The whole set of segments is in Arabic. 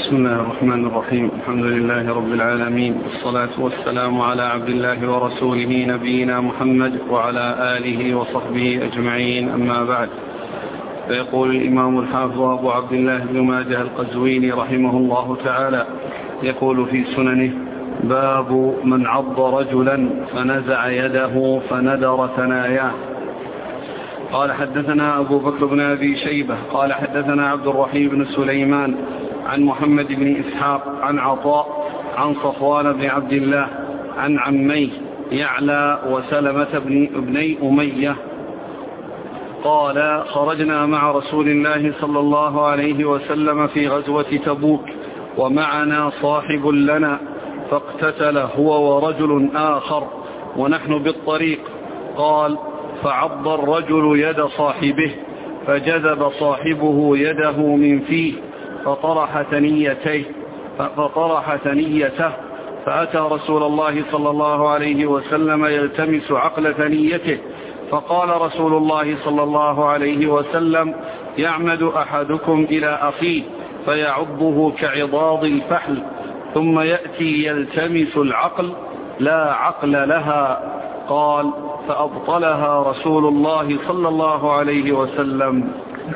بسم الله الرحمن الرحيم. الحمد لله رب العالمين، والصلاة والسلام على عبد الله ورسوله نبينا محمد وعلى آله وصحبه أجمعين، أما بعد. فيقول الإمام الحافظ أبو عبد الله بن ماجه القزويني رحمه الله تعالى، يقول في سننه: باب من عض رجلا فنزع يده فندر ثناياه. قال حدثنا أبو بكر بن أبي شيبة قال حدثنا عبد الرحيم بن سليمان عن محمد بن إسحاق عن عطاء عن صفوان بن عبد الله عن عميه يعلى وسلمة بن أمية قال: خرجنا مع رسول الله صلى الله عليه وسلم في غزوة تبوك، ومعنا صاحب لنا، فاقتتل هو ورجل آخر ونحن بالطريق. قال: فعض الرجل يد صاحبه، فجذب صاحبه يده من فيه فطرح ثنيته، فأتى رسول الله صلى الله عليه وسلم يلتمس عقل ثنيته، فقال رسول الله صلى الله عليه وسلم: يعمد أحدكم إلى أخيه فيعضه كعضاض الفحل، ثم يأتي يلتمس العقل، لا عقل لها. قال: فأبطلها رسول الله صلى الله عليه وسلم.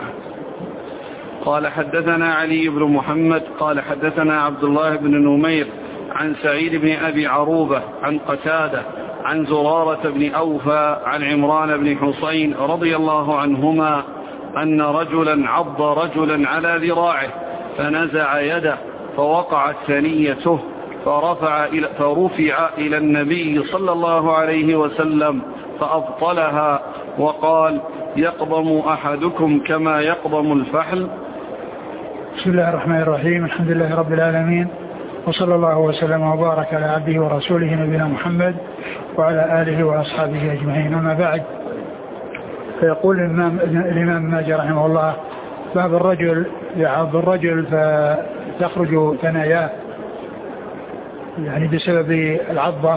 قال حدثنا علي بن محمد قال حدثنا عبد الله بن نمير عن سعيد بن أبي عروبة عن قتادة عن زرارة بن أوفى عن عمران بن حسين رضي الله عنهما أن رجلا عض رجلا على ذراعه فنزع يده فوقعت ثنيته، فرفع إلى النبي صلى الله عليه وسلم فأبطلها وقال: يقضم أحدكم كما يقضم الفحل. بسم الله الرحمن الرحيم. الحمد لله رب العالمين، وصلى الله وسلم وبارك على عبده ورسوله نبينا محمد وعلى آله وأصحابه أجمعين، أما بعد. فيقول الإمام ماجه رحمه الله: باب الرجل يعض الرجل فتخرج ثناياه، يعني بسبب العضة.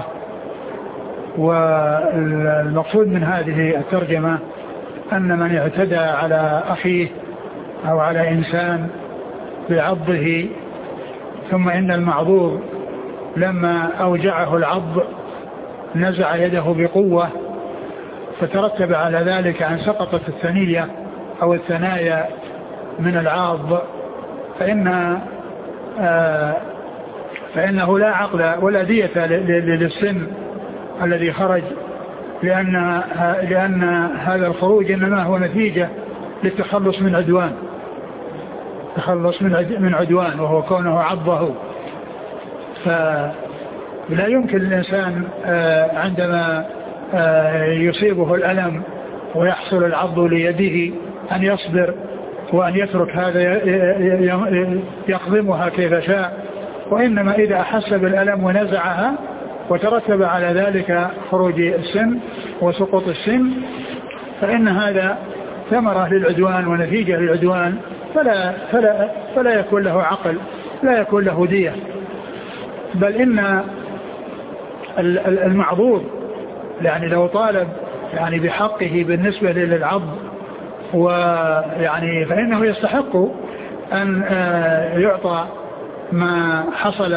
والمقصود من هذه الترجمة أن من اعتدى على أخيه أو على إنسان بعضه، ثم إن المعضوض لما أوجعه العض نزع يده بقوة، فترتب على ذلك أن سقطت الثنية أو الثنايا من العاض، فإنه لا عقل ولا دية للسن الذي خرج، لأن هذا الخروج إنما هو نتيجة للتخلص من عدوان، وهو كونه عضه. فلا يمكن الإنسان عندما يصيبه الألم ويحصل العض ليده أن يصبر وأن يترك هذا يقضمها كيف شاء، وإنما إذا أحس بالألم ونزعها وترتب على ذلك خروج السن وسقوط السن، فإن هذا ثمرة للعدوان ونتيجة للعدوان، فلا يكون له عقل، لا يكون له دية. بل إن المعضوض يعني لو طالب يعني بحقه بالنسبة للعض ويعني فإنه يستحق أن يعطى ما حصل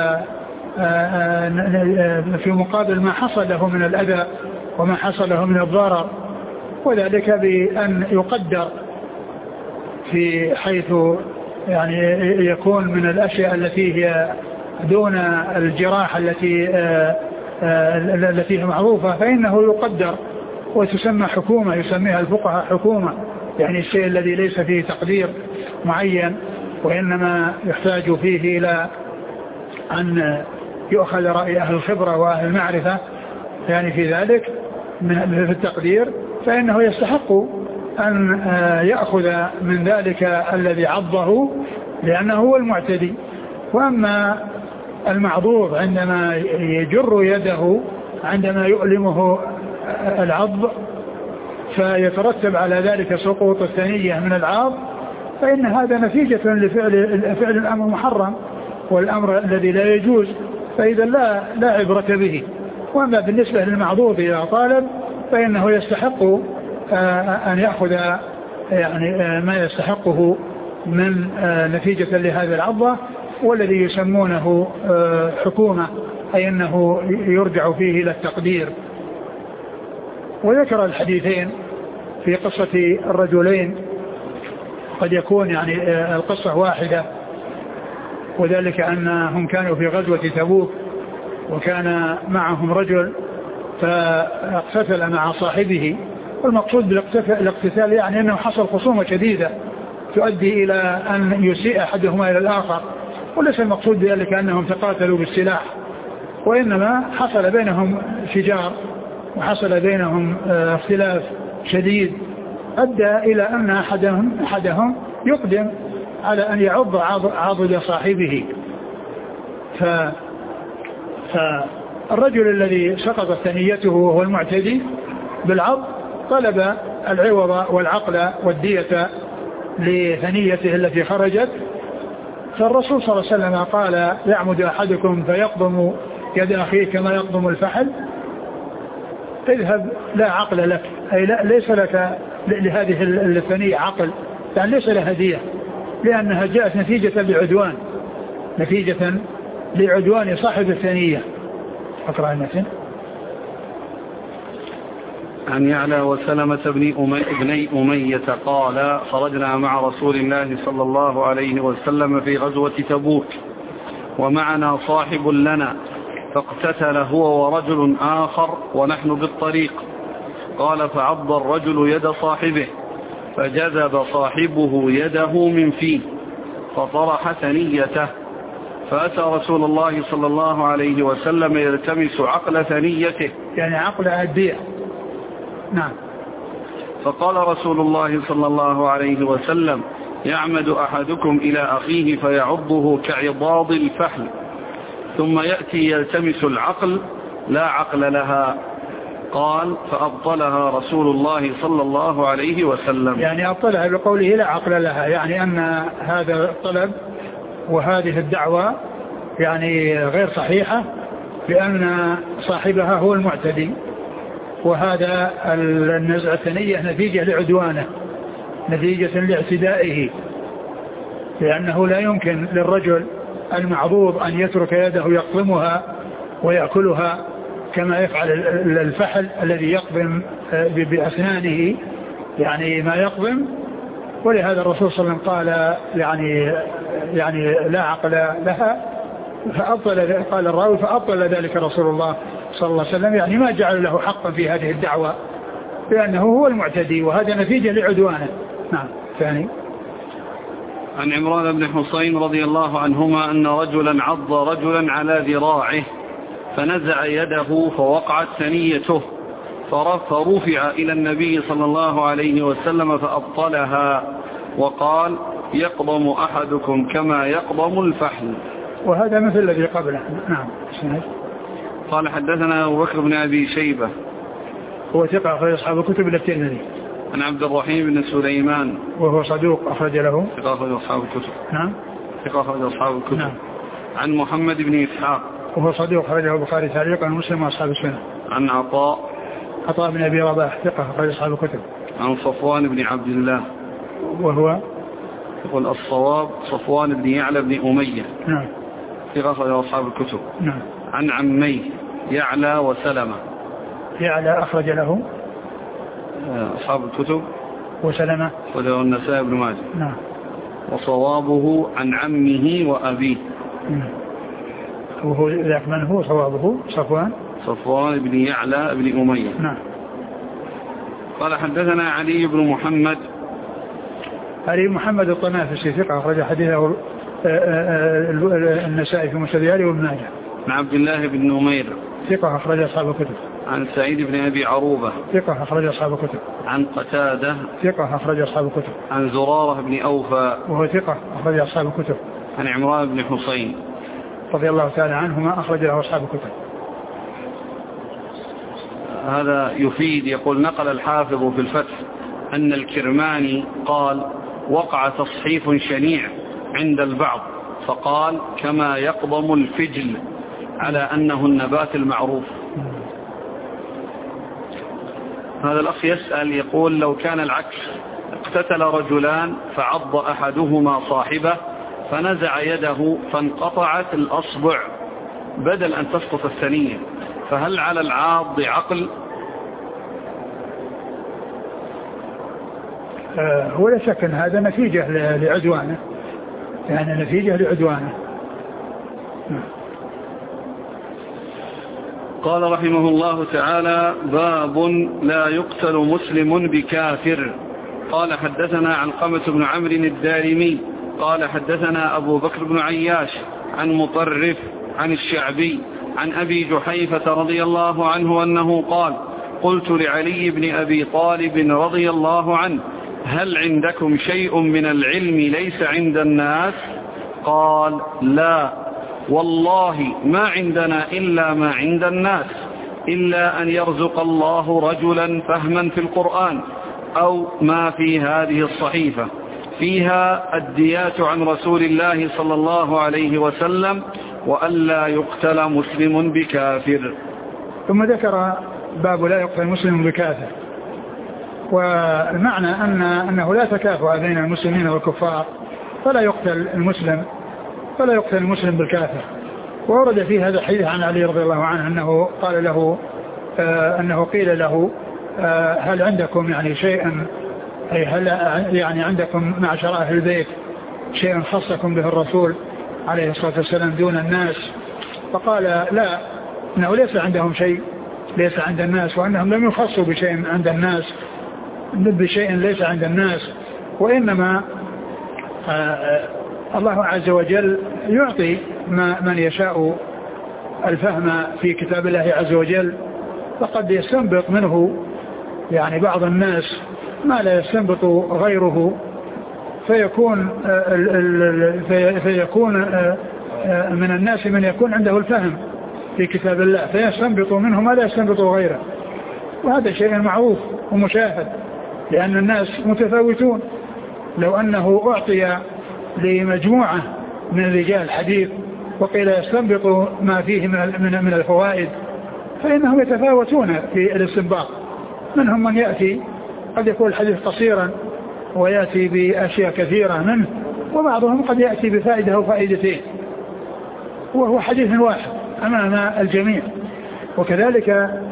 في مقابل ما حصل له من الأذى وما حصل له من الضرر، وذلك بأن يقدر في حيث يعني يكون من الأشياء التي هي دون الجراح التي هي معروفة، فإنه يقدر وتسمى حكومة، يسميها الفقهاء حكومة، يعني الشيء الذي ليس فيه تقدير معين، وإنما يحتاج فيه إلى أن يؤخذ رأي أهل الخبرة وأهل المعرفة يعني في ذلك في التقدير، فإنه يستحق أن يأخذ من ذلك الذي عضه لأنه هو المعتدي. وأما المعضوض عندما يجر يده عندما يؤلمه العض فيترتب على ذلك سقوط الثنية من العاض، فإن هذا نتيجة لفعل الأمر محرم والأمر الذي لا يجوز، فإذا لا عبرة به. وأما بالنسبة للمعضوض إذا طالب فإنه يستحق أن يأخذ يعني ما يستحقه من نتيجة لهذه العضة، والذي يسمونه حكومة، أي أنه يرجع فيه إلى التقدير. وذكر الحديثين في قصة الرجلين، قد يكون يعني القصة واحدة، وذلك أنهم كانوا في غزوة تبوك وكان معهم رجل فاقتتل مع صاحبه. والمقصود بالاقتتال يعني أنه حصل خصومة شديدة تؤدي إلى أن يسيء أحدهما إلى الآخر، وليس المقصود بذلك أنهم تقاتلوا بالسلاح، وإنما حصل بينهم شجار وحصل بينهم اختلاف شديد أدى إلى أن أحدهم يقدم على أن يعض عضد صاحبه. فالرجل الذي سقطت ثنيته وهو المعتدي بالعض طلب العوض والعقل والدية لثنيته التي خرجت. فالرسول صلى الله عليه وسلم قال: يعمد أحدكم فيقضم يد أخيه كما يقضم الفحل، اذهب لا عقل لك، أي ليس لك لهذه الثنية عقل، يعني ليس لها دية، لأنها جاءت نتيجة لعدوان صاحب الثنية. أقرأ المتن. عن يعلى وسلمة بني أمية قال: خرجنا مع رسول الله صلى الله عليه وسلم في غزوة تبوك ومعنا صاحب لنا، فاقتتل هو ورجل آخر ونحن بالطريق. قال: فعض الرجل يد صاحبه، فجذب صاحبه يده من فيه فطرح ثنيته، فأتى رسول الله صلى الله عليه وسلم يلتمس عقل ثنيته، يعني عقل الدية. نعم. فقال رسول الله صلى الله عليه وسلم: يعمد أحدكم إلى أخيه فيعضه كعضاض الفحل، ثم يأتي يلتمس العقل لا عقل لها. قال: فأبطلها رسول الله صلى الله عليه وسلم. يعني أبطلها بقوله لا عقل لها، يعني أن هذا الطلب وهذه الدعوة يعني غير صحيحة، لأن صاحبها هو المعتدي، وهذا النزع الثنية نتيجة لعدوانه، نتيجة لاعتدائه، لأنه لا يمكن للرجل المعضوض أن يترك يده يقضمها ويأكلها كما يفعل الفحل الذي يقضم بأسنانه يعني ما يقضم. ولهذا الرسول صلى الله عليه وسلم قال يعني لا عقل لها، قال الراوي: فأبطل ذلك رسول الله صلى الله عليه وسلم، يعني ما جعل له حقا في هذه الدعوة، لأنه هو المعتدي، وهذا نتيجة لعدوانه. نعم. ثاني. عن عمران بن حسين رضي الله عنهما أن رجلا عض رجلا على ذراعه فنزع يده فوقعت ثنيته، فرفع إلى النبي صلى الله عليه وسلم فأبطلها، وقال: يقضم أحدكم كما يقضم الفحل. وهذا مثل الذي قبله. نعم. قال: حدثنا أبو بكر بن أبي شيبة هو ثقة أخرج أصحاب الكتب إلا الترمذي. عن عبد الرحيم بن سليمان وهو صدوق أخرج له ثقة أخرج أصحاب الكتب. نعم. ثقة أخرج أصحاب الكتب. نعم. عن محمد بن إسحاق وهو صدوق أخرجه البخاري تعليقا ومسلم وأصحاب السنة. عن عطاء بن أبي رباح ثقة أخرج أصحاب الكتب. عن صفوان بن عبد الله وهو يقول الصواب صفوان بن يعلى بن أمية. نعم. ثقة أخرج أصحاب الكتب. نعم. عن عميه يعلى وسلمة. يعلى أخرج له أصحاب الكتب، وسلمة وله النسائي بن ماجه. نعم. وصوابه عن عمه وأبيه. وهو ذاك من هو صوابه؟ صفوان بن يعلى بن أمية. نعم. قال: حدثنا علي بن محمد الطنافسي ثقة أخرج حديثه النسائي في مسند وابن ماجه. عن عبد الله بن نمير ثقة أخرج أصحاب الكتب. عن سعيد بن أبي عروبة ثقة أخرج أصحاب الكتب. عن قتادة ثقة أخرج أصحاب الكتب. عن زرارة بن أوفى وهو ثقة أخرج أصحاب الكتب. عن عمران بن حسين رضي الله تعالى عنهما أخرج له أصحاب الكتب. هذا يفيد، يقول: نقل الحافظ في الفتح أن الكرماني قال: وقع تصحيف شنيع عند البعض، فقال: كما يقضم الفجل، على أنه النبات المعروف. هذا الأخ يسأل يقول: لو كان العكس، اقتتل رجلان فعض أحدهما صاحبه فنزع يده فانقطعت الأصبع بدل أن تسقط الثنية، فهل على العاض عقل؟ ولا شك أن هذا نتيجة لعدوانه، يعني نتيجة لعدوانه. قال رحمه الله تعالى: باب لا يقتل مسلم بكافر. قال حدثنا علقمة بن عمرو الدارمي قال حدثنا أبو بكر بن عياش عن مطرف عن الشعبي عن أبي جحيفة رضي الله عنه أنه قال: قلت لعلي بن أبي طالب رضي الله عنه: هل عندكم شيء من العلم ليس عند الناس؟ قال: لا والله ما عندنا إلا ما عند الناس، إلا أن يرزق الله رجلا فهما في القرآن أو ما في هذه الصحيفة فيها الديات عن رسول الله صلى الله عليه وسلم، وألا يقتل مسلم بكافر. ثم ذكر باب لا يقتل مسلم بكافر، والمعنى أنه لا تكافؤ بين المسلمين والكفار، فلا يقتل المسلم بالكافر. وورد في هذا الحديث عن علي رضي الله عنه أنه قال له أنه قيل له: هل عندكم يعني شيء، أي هل يعني عندكم معشر أهل البيت شيء خصكم به الرسول عليه الصلاة والسلام دون الناس؟ فقال: لا، أنه ليس عندهم شيء ليس عند الناس، وأنهم لم يخصوا بشيء عند الناس، بشيء ليس عند الناس، وإنما الله عز وجل يعطي من يشاء الفهم في كتاب الله عز وجل، فقد يستنبط منه يعني بعض الناس ما لا يستنبط غيره، فيكون من الناس من يكون عنده الفهم في كتاب الله فيستنبط منه ما لا يستنبط غيره، وهذا شيء معروف ومشاهد، لأن الناس متفاوتون. لو أنه أعطي لمجموعة من رجال الحديث وقيل يستنبط ما فيه من الفوائد، فإنهم يتفاوتون في الاستنباط. منهم من يأتي قد يكون الحديث قصيرا ويأتي بأشياء كثيرة منه، وبعضهم قد يأتي بفائدة أو فائدتين وهو حديث واحد أمام الجميع. وكذلك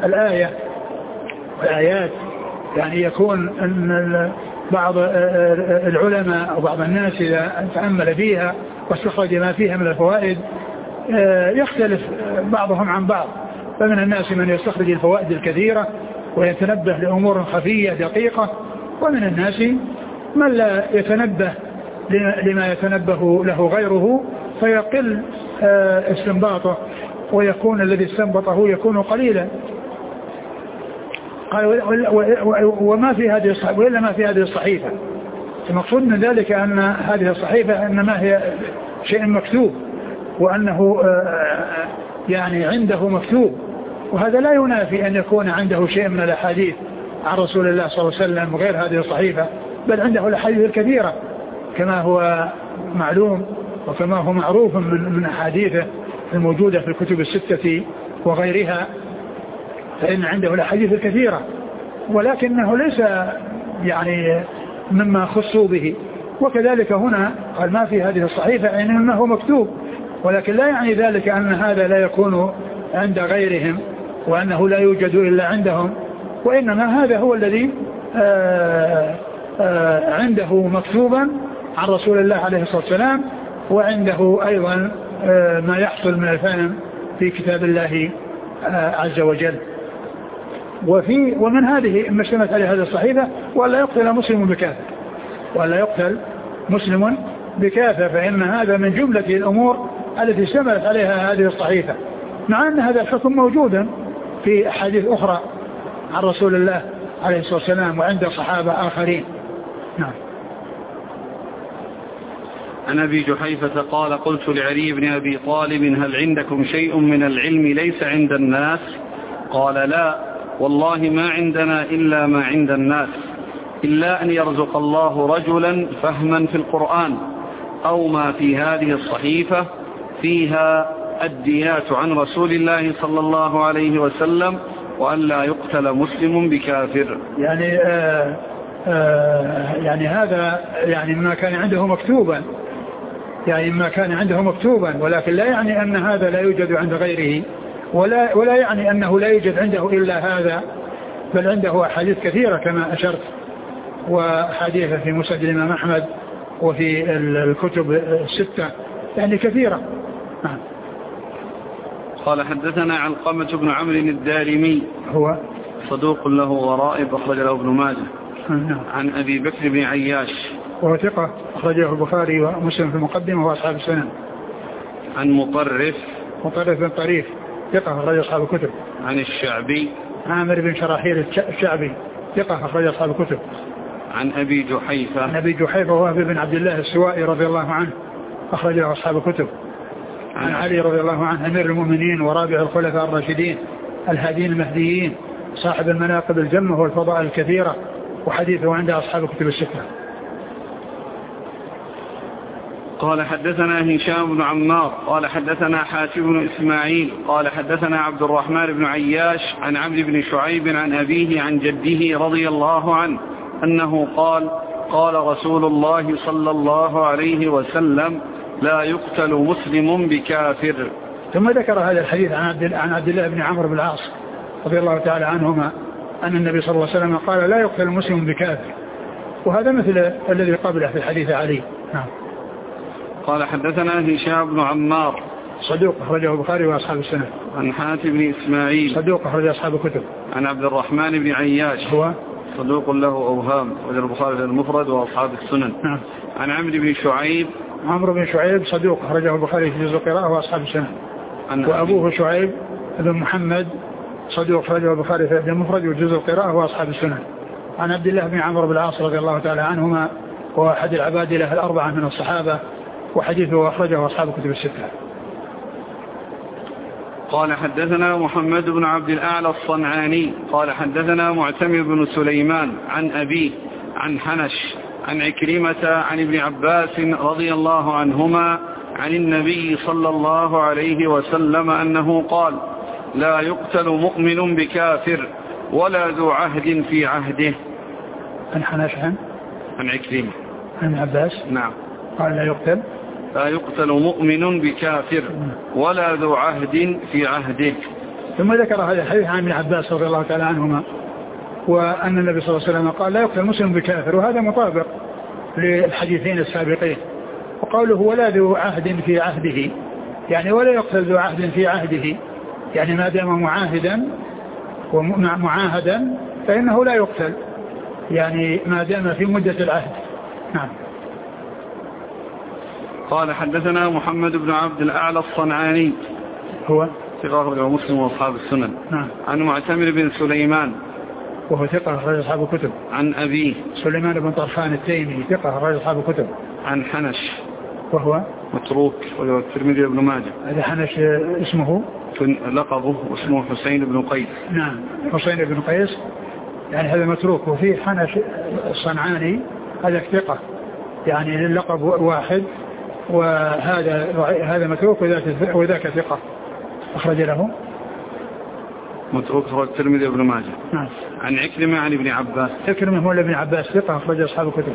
الآيات يعني يكون أن بعض العلماء أو بعض الناس إذا تأمل فيها واستخرج ما فيها من الفوائد يختلف بعضهم عن بعض، فمن الناس من يستخرج الفوائد الكثيرة ويتنبه لأمور خفية دقيقة، ومن الناس من لا يتنبه لما يتنبه له غيره فيقل استنباطه، ويكون الذي استنبطه يكون قليلا. قال: وما في هذه الصحيفة، وإلا ما في هذه الصحيفة. المقصود من ذلك أن هذه الصحيفة إنما هي شيء مكتوب، وأنه يعني عنده مكتوب، وهذا لا ينافي أن يكون عنده شيء من الأحاديث عن رسول الله صلى الله عليه وسلم غير هذه الصحيفة، بل عنده الأحاديث الكثيرة كما هو معلوم وكما هو معروف من أحاديثه الموجودة في الكتب الستة وغيرها، فإن عنده الأحاديث الكثيرة، ولكنه ليس يعني مما خصوا به. وكذلك هنا قال: ما في هذه الصحيفة، يعني ما هو مكتوب، ولكن لا يعني ذلك أن هذا لا يكون عند غيرهم وأنه لا يوجد إلا عندهم، وإنما هذا هو الذي عنده مكتوبا عن رسول الله عليه الصلاة والسلام، وعنده أيضا ما يحصل من الفهم في كتاب الله عز وجل. ومن هذه ما اشتملت عليه هذه الصحيفة: ولا يقتل مسلم بكافر، ولا يقتل مسلم بكافر، فإن هذا من جملة الأمور التي اشتملت عليها هذه الصحيفة، مع أن هذا الحكم موجودا في أحاديث أخرى عن رسول الله عليه الصلاة والسلام وعند صحابة آخرين. نعم. عن أبي جحيفة قال: قلت لعلي بن أبي طالب: هل عندكم شيء من العلم ليس عند الناس؟ قال: لا والله ما عندنا إلا ما عند الناس، إلا أن يرزق الله رجلا فهما في القرآن أو ما في هذه الصحيفة فيها الديات عن رسول الله صلى الله عليه وسلم، وأن لا يقتل مسلم بكافر. يعني هذا يعني ما كان عنده مكتوبا، يعني ما كان عنده مكتوبا، ولكن لا يعني أن هذا لا يوجد عند غيره، ولا يعني أنه لا يوجد عنده إلا هذا، بل عنده أحاديث كثيرة كما أشرت، وحديث في مسند الإمام أحمد وفي الكتب الستة يعني كثيرة. قال حدثنا علقمة بن عمرو الدارمي هو صدوق له غرائب أخرج له ابن ماجه. عن أبي بكر بن عياش وهو ثقة أخرجه البخاري ومسلم في المقدمة وأصحاب السنن. عن مطرف بن طريف ثقة أخرج أصحاب الكتب. عن الشعبي عامر بن شراحيل الشعبي ثقة أخرج أصحاب الكتب. عن أبي جحيفة وهو بن عبد الله السوائي رضي الله عنه أخرجه أصحاب الكتب. عن علي رضي الله عنه أمير المؤمنين ورابع الخلفاء الراشدين الهادين المهديين صاحب المناقب الجمة والفضائل الكثيرة، وحديثه عند أصحاب الكتب الستة. قال حدثنا هشام بن عمار قال حدثنا حاتم بن إسماعيل قال حدثنا عبد الرحمن بن عياش عن عمرو بن شعيب عن أبيه عن جده رضي الله عنه أنه قال رسول الله صلى الله عليه وسلم لا يقتل مسلم بكافر. ثم ذكر هذا الحديث عن عبد الله بن عمرو بن العاص رضي الله تعالى عنهما أن النبي صلى الله عليه وسلم قال لا يقتل مسلم بكافر، وهذا مثل الذي قبله في الحديث علي. قال حدثنا هشام بن عمار صدوق أخرجه البخاري وأصحاب السنن. عن حاتم بن إسماعيل صدوق أخرج أصحاب الكتب. عن عبد الرحمن بن عياش هو صدوق له أوهام وجه البخاري المفرد وأصحاب السنن. عن عمرو بن شعيب صدوق أخرجه البخاري في جزء القراءة وأصحاب السنن. وأبوه شعيب بن محمد صدوق أخرجه البخاري في المفرد وجزء القراءة وأصحاب السنن. عن عبد الله بن عمرو بن العاص رضي الله تعالى عنهما وهو أحد العبادلة الأربعة من الصحابة، وحديثه أخرجه أصحاب الكتب الستة. قال حدثنا محمد بن عبد الأعلى الصنعاني قال حدثنا معتمر بن سليمان عن أبيه عن حنش عن عكرمة عن ابن عباس رضي الله عنهما عن النبي صلى الله عليه وسلم أنه قال لا يقتل مؤمن بكافر ولا ذو عهد في عهده. عن حنش عن عكرمة عن عباس نعم قال لا يقتل مؤمن بكافر ولا ذو عهد في عهده. ثم ذكر هذا الحديث عن ابن عباس رضي الله تعالى عنهما وأن النبي صلى الله عليه وسلم قال لا يقتل مسلم بكافر، وهذا مطابق للحديثين السابقين. وقوله ولا ذو عهد في عهده يعني ولا يقتل ذو عهد في عهده، يعني ما دام معاهدا ومعاهدا فإنه لا يقتل، يعني ما دام في مدة العهد. نعم. قال حدثنا محمد بن عبد الأعلى الصنعاني هو ثقة أخرجه مسلم وأصحاب السنن. نعم. عن معتمر بن سليمان وهو ثقة أخرج أصحاب الكتب. عن أبيه سليمان بن طرفان التيمي ثقة أخرج أصحاب الكتب. عن حنش وهو متروك وهو الترمذي وابن ماجه. هذا حنش اسمه لقبه اسمه حسين بن قيس. نعم حسين بن قيس يعني هذا متروك. وفي حنش الصنعاني هذا ثقة يعني اللقب واحد، وهذا متروك وذاك ثقة أخرج له متروك هو الترمذي وابن ماجه. نعم. عن عكرمة عن ابن عباس. عكرمة هو ابن عباس ثقة أخرج أصحاب الكتب.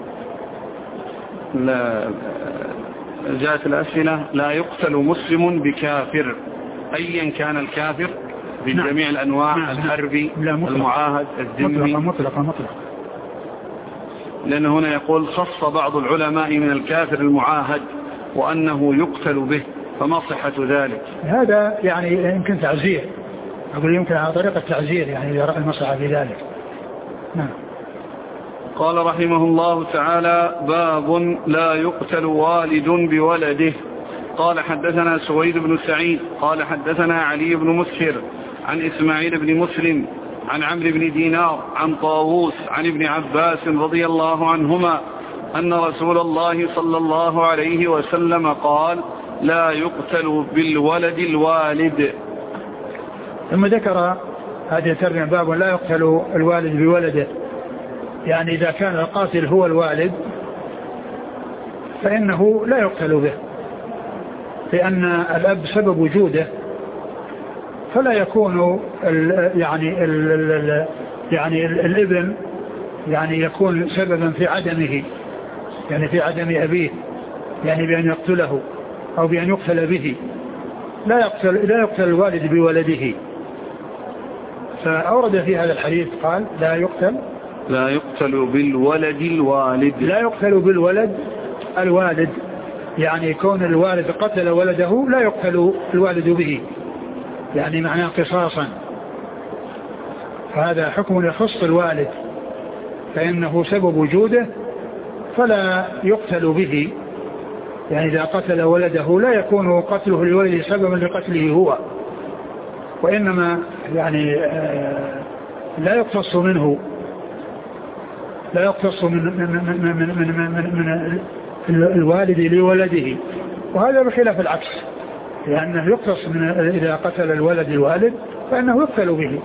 لا جاءت الأسئلة لا يقتل مسلم بكافر أيا كان الكافر بجميع الأنواع. نعم. الحربي المعاهد الذمي مطلقا لأن هنا يقول خص بعض العلماء من الكافر المعاهد وأنه يقتل به، فما صحة ذلك؟ هذا يعني يمكن تعزير، أقول يمكن على طريقة تعزير يعني إذا رأى المصلحة في ذلك. نعم. قال رحمه الله تعالى باب لا يقتل والد بولده. قال حدثنا سويد بن سعيد قال حدثنا علي بن مسهر عن إسماعيل بن مسلم عن عمرو بن دينار عن طاووس عن ابن عباس رضي الله عنهما أن رسول الله صلى الله عليه وسلم قال لا يقتل بالولد الوالد. ثم ذكر هذه الترجمة باب لا يقتل الوالد بولده، يعني إذا كان القاتل هو الوالد فإنه لا يقتل به، لأن الأب سبب وجوده، فلا يكون يعني الابن يعني يكون سببا في عدمه، يعني في عدم أبيه، يعني بأن يقتله أو بأن يقتل به. لا يقتل الوالد بولده. فأورد في هذا الحديث قال لا يقتل بالولد الوالد. لا يقتل بالولد الوالد، يعني كون الوالد قتل ولده لا يقتل الوالد به، يعني معناه قصاصا. فهذا حكم يخص الوالد، فإنه سبب وجوده فلا يقتل به. يعني إذا قتل ولده لا يكون قتله لولده سببا لقتله هو، وإنما يعني لا يقتص منه، لا يقتص من الوالد لولده، وهذا بخلاف العكس، لأنه يقتص من إذا قتل الولد الوالد فإنه يقتل به.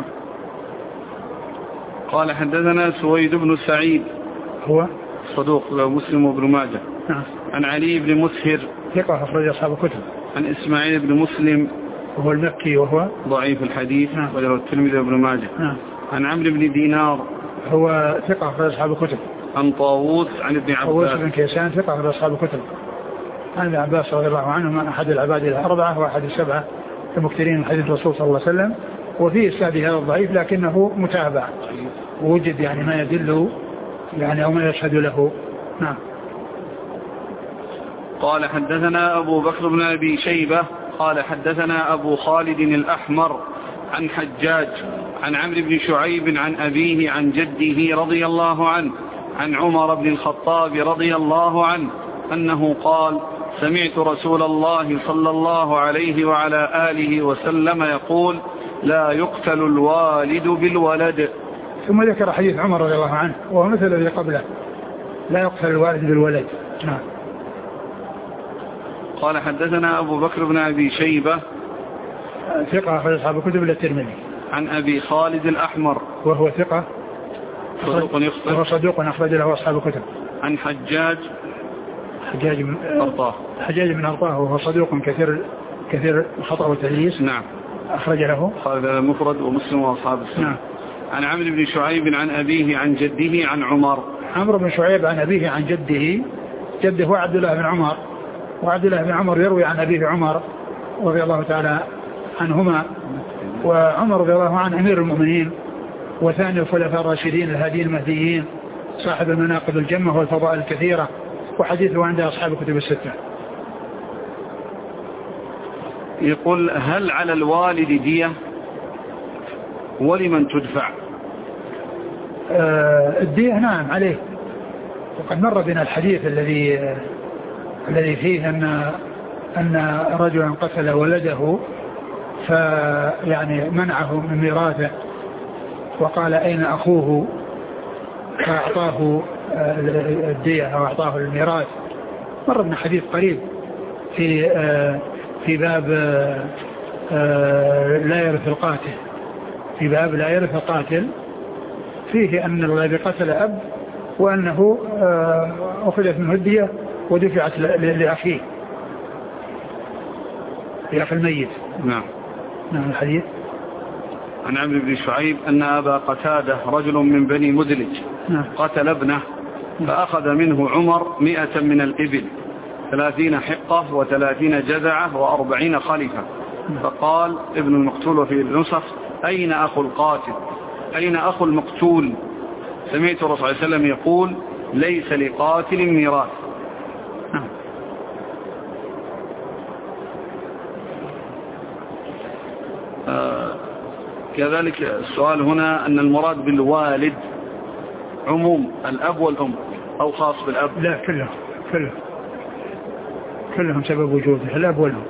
قال حدثنا سويد بن سعيد هو صدوق مسلم وابن ماجه. عن علي بن مسهر ثقة أخرج أصحاب الكتب. عن إسماعيل بن مسلم وهو المكي وهو ضعيف الحديث وله الترمذي وابن ماجه. عن عمرو بن دينار هو ثقة أخرج أصحاب الكتب. عن طاووس عن ابن عباس. طاووس بن كيسان ثقة أخرج أصحاب الكتب. عن ابن عباس رضي الله عنهما أحد العباد الأربعة وأحد السبعة المكثرين من حديث الرسول صلى الله عليه وسلم. وفيه إسناد هذا الضعيف لكنه متابع ووجد يعني ما يدل يعني أو ما يشهد له. نعم. قال حدثنا أبو بكر بن أبي شيبة قال حدثنا أبو خالد الأحمر عن حجاج عن عمرو بن شعيب عن أبيه عن جده رضي الله عنه عن عمر بن الخطاب رضي الله عنه أنه قال سمعت رسول الله صلى الله عليه وعلى آله وسلم يقول لا يقتل الوالد بالولد. ثم ذكر حديث عمر رضي الله عنه وهو مثل الذي قبله، لا يقتل الوالد بالولد. نعم. قال حدثنا أبو بكر بن أبي شيبة ثقة أخرج أصحاب الكتب إلا الترمذي. عن أبي خالد الأحمر وهو ثقة صدوق يخطئ وهو صدوق أخرج له أصحاب الكتب. عن حجاج بن أرطاه وهو صدوق كثير الخطأ والتدليس. نعم. أخرج له مفرد ومسلم وأصحاب السنة. نعم. عن عمرو بن شعيب عن أبيه عن جده عن عمر. عمرو بن شعيب عن أبيه عن جده هو عبد الله بن عمر، وعبد الله بن عمر يروي عن أبيه عمر رضي الله تعالى عنهما. وعمر رضي الله عنه أمير المؤمنين وثاني الخلفاء الراشدين الهاديين المهديين صاحب المناقب الجمة والفضائل الكثيرة، وحديثه عند أصحاب الكتب الستة. يقول هل على الوالد دية ولمن تدفع؟ الدية نعم عليه، وقد مر بنا الحديث الذي فيه أن رجلا قتل ولده فيعني منعه من ميراثه وقال أين أخوه فأعطاه الدية أو أعطاه الميراث. مر بنا حديث قريب في باب لا يرث القاتل، في باب لا يرث القاتل فيه أن الذي قتل أب وأنه أخذت منه الدية ودفعت لأخيه لأخي الميت. نعم. نعم. الحديث عن عمرو بن شعيب أن أبا قتادة رجل من بني مدلج قتل ابنه فأخذ منه عمر 100 من الإبل 30 حقة و30 جذعة و40 خلفة. فقال ابن المقتول في النسخ أين أخو القاتل أين أخو المقتول؟ سمعت الرسول صلى الله عليه وسلم يقول ليس لقاتل ميراث. كذلك السؤال هنا أن المراد بالوالد عموم الأب والأم أو خاص بالأب؟ لا كلهم سبب وجوده الأب والأم.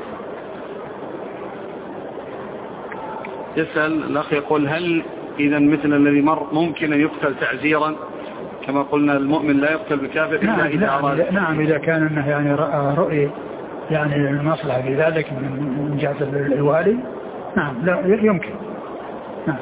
يسأل الأخ يقول هل إذا مثل الذي مر ممكن أن يقتل تعزيرا كما قلنا المؤمن لا يقتل بالكافر إلا إذا أراد؟ نعم إذا كان أنه يعني رؤي يعني المصلحة في ذلك من جهة الوالي نعم لا يمكن. نعم.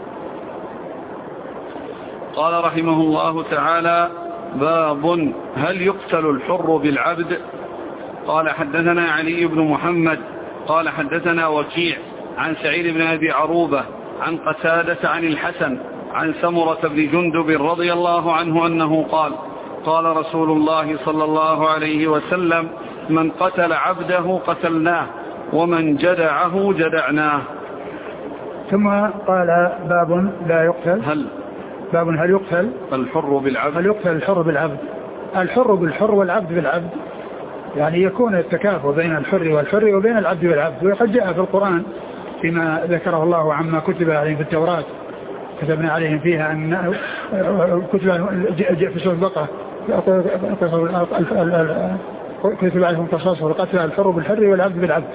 قال رحمه الله تعالى باب هل يقتل الحر بالعبد؟ قال حدثنا علي بن محمد قال حدثنا وكيع عن سعيد بن أبي عروبة عن قتادة عن الحسن عن سمرة بن جندب رضي الله عنه أنه قال قال رسول الله صلى الله عليه وسلم: من قتل عبده قتلناه ومن جدعه جدعناه. ثم قال: باب لا يقتل. باب هل يقتل الحر بالعبد؟ هل يقتل الحر بالعبد؟ الحر بالحر والعبد بالعبد، يعني يكون التكافؤ بين الحر والحر وبين العبد والعبد. وقد جاء في القرآن فيما ذكره الله عما كتب عليهم في التوراة، كتبنا عليهم فيها أن كتب في سورة البقرة كتب عليهم قصاص والقتل الحر بالحر والعبد بالعبد.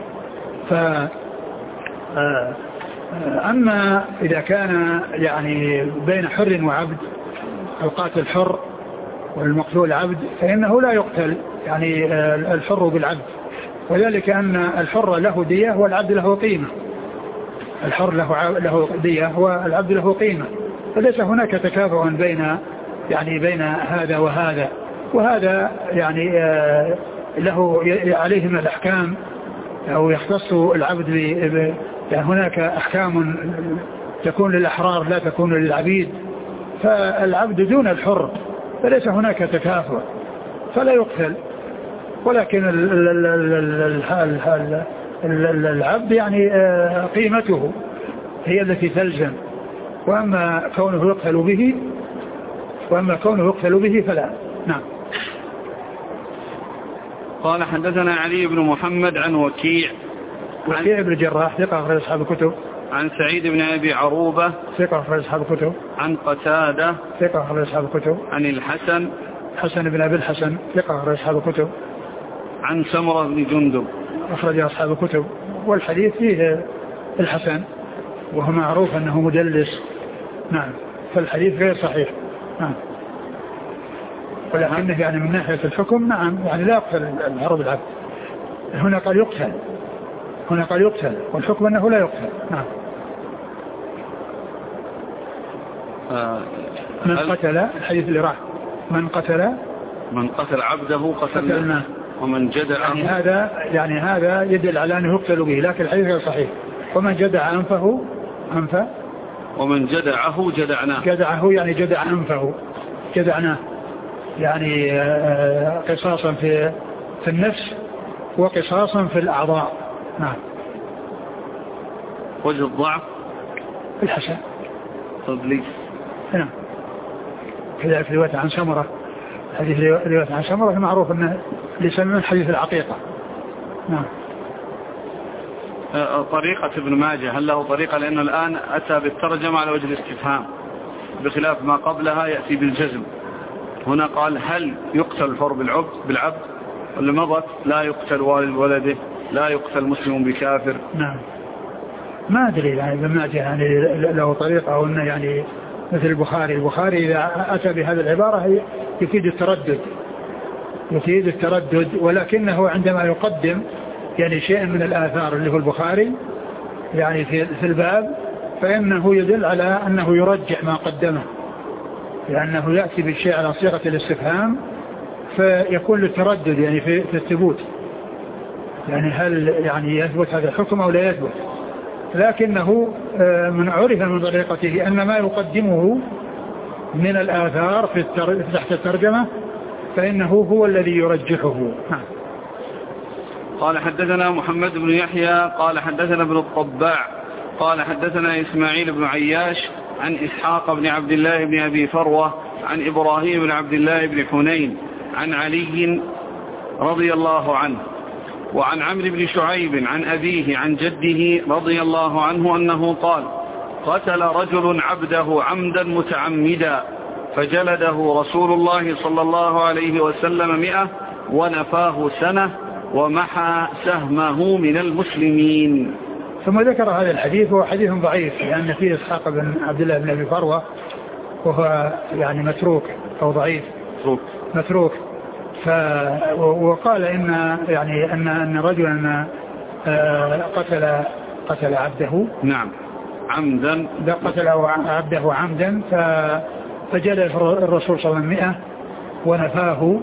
أما إذا كان يعني بين حر وعبد، القاتل حر والمقتول عبد، فإنه لا يقتل يعني الحر بالعبد، وذلك أن الحر له دية والعبد له قيمة. الحر له دية والعبد له قيمة، فليس هناك تكافؤ بين هذا وهذا، وهذا يعني له عليه من الأحكام، أو يختص العبد يعني هناك أحكام تكون للأحرار لا تكون للعبيد، فالعبد دون الحر، فليس هناك تكافؤ فلا يقتل. ولكن العبد يعني قيمته هي التي تلزم، وأما كونه يقتل به فلا. نعم. قال: حدثنا علي بن محمد عن وكيع بن الجراح ثقة أخرج أصحاب الكتب. عن سعيد بن أبي عروبة ثقة أخرج أصحاب الكتب. عن قتادة ثقة أخرج أصحاب الكتب. عن الحسن بن أبي الحسن ثقة أخرج أصحاب الكتب. عن سمرة بن جندب أخرج أصحاب الكتب. والحديث فيه الحسن وهو معروف أنه مدلس. نعم. فالحديث غير صحيح. نعم. ولكنه يعني من ناحية الحكم نعم يعني لا يقتل الحر بالعبد. هنا قال يقتل والحكم أنه لا يقتل. نعم. من قتل الحديث اللي راح من قتل عبده قتلناه ومن جدع يعني هذا يدل على أنه يقتل به، لكن الحديث غير صحيح. ومن جدع أنفه ومن جدعه جدعناه. جدعه يعني جدع أنفه جدعناه، يعني قصاصا في النفس وقصاصا في الأعضاء. نعم. وجه الضعف الحسن تضليس. نعم. كذلك رواية عن سمرة، حديث رواية عن سمرة معروف أنه يسمون حديث العقيقة. نعم. طريقة ابن ماجه هل له طريقة؟ لأنه الآن أتى بالترجمة على وجه الاستفهام، بخلاف ما قبلها يأتي بالجزم. هنا قال: هل يقتل الحر بالعبد؟ واللي مضت: لا يقتل والد ولده، لا يقتل مسلم بكافر. نعم. ما أدري يعني ابن ماجه يعني له طريقة أو أنه يعني مثل البخاري إذا أتى بهذه العبارة يفيد التردد، ولكنه عندما يقدم يعني شيء من الآثار اللي هو البخاري يعني في الباب، فإنه يدل على أنه يرجح ما قدمه، لأنه يأتي بالشيء على صيغة الاستفهام فيكون للتردد يعني في الثبوت، يعني هل يعني يثبت هذا الحكم أو لا يثبت. لكنه من عرف من طريقته أن ما يقدمه من الآثار تحت الترجمة فإنه هو الذي يرجحه. قال: حدثنا محمد بن يحيى قال حدثنا ابن الطباع قال حدثنا إسماعيل بن عياش عن إسحاق بن عبد الله بن أبي فروة عن إبراهيم بن عبد الله بن حنين عن علي رضي الله عنه، وعن عمرو بن شعيب عن أبيه عن جده رضي الله عنه أنه قال: قتل رجل عبده عمدا متعمدا فجلده رسول الله صلى الله عليه وسلم 100 ونفاه سنة ومحى سهمه من المسلمين. ثم ذكر هذا الحديث، وهو حديث ضعيف لأن فيه إسحاق بن عبد الله بن أبي فروة وهو يعني متروك أو ضعيف متروك. وقال أن رجلا قتل عبده. نعم عمدا. قتل عبده عمدا فجلد الرسول صلى الله عليه وسلم 100 ونفاه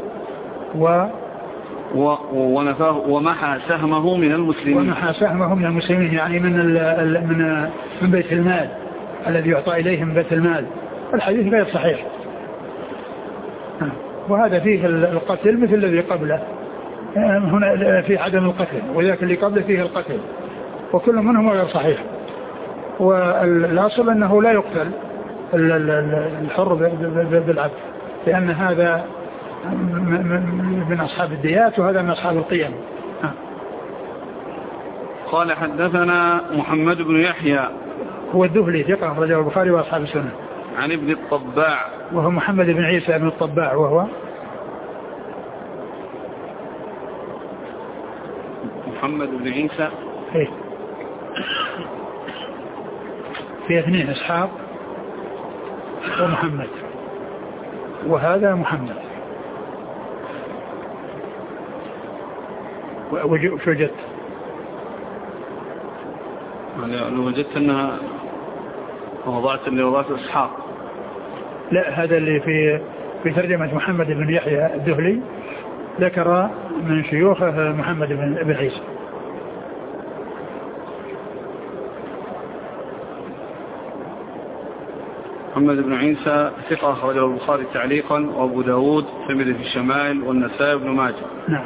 ونفاه ومحى سهمه من المسلمين. يعني من بيت المال الذي يعطى إليهم بيت المال. الحديث غير صحيح. وهذا فيه القتل مثل الذي قبله، هنا في عدم القتل، وذاك اللي قبله فيه القتل، وكل منهم غير صحيح. والأصل أنه لا يقتل الحر بالعبد، لأن هذا من أصحاب الديات وهذا من أصحاب القيم. قال حدثنا محمد بن يحيى هو الذهلي ثقة أخرجه البخاري وأصحاب السنن. عن ابن الطباع وهو محمد بن عيسى بن الطباع، وهو محمد بن عيسى في اثنين، إسحاق ومحمد، وهذا محمد. وش وجدت؟ لو وجدت أنها وضعت إسحاق. لا، هذا اللي في ترجمة محمد بن يحيى الذهلي ذكر من شيوخه محمد بن عيسى. محمد بن عيسى ثقة أخرجه البخاري تعليقا وأبو داود والترمذي في الشمائل والنسائي بن ماجه. نعم.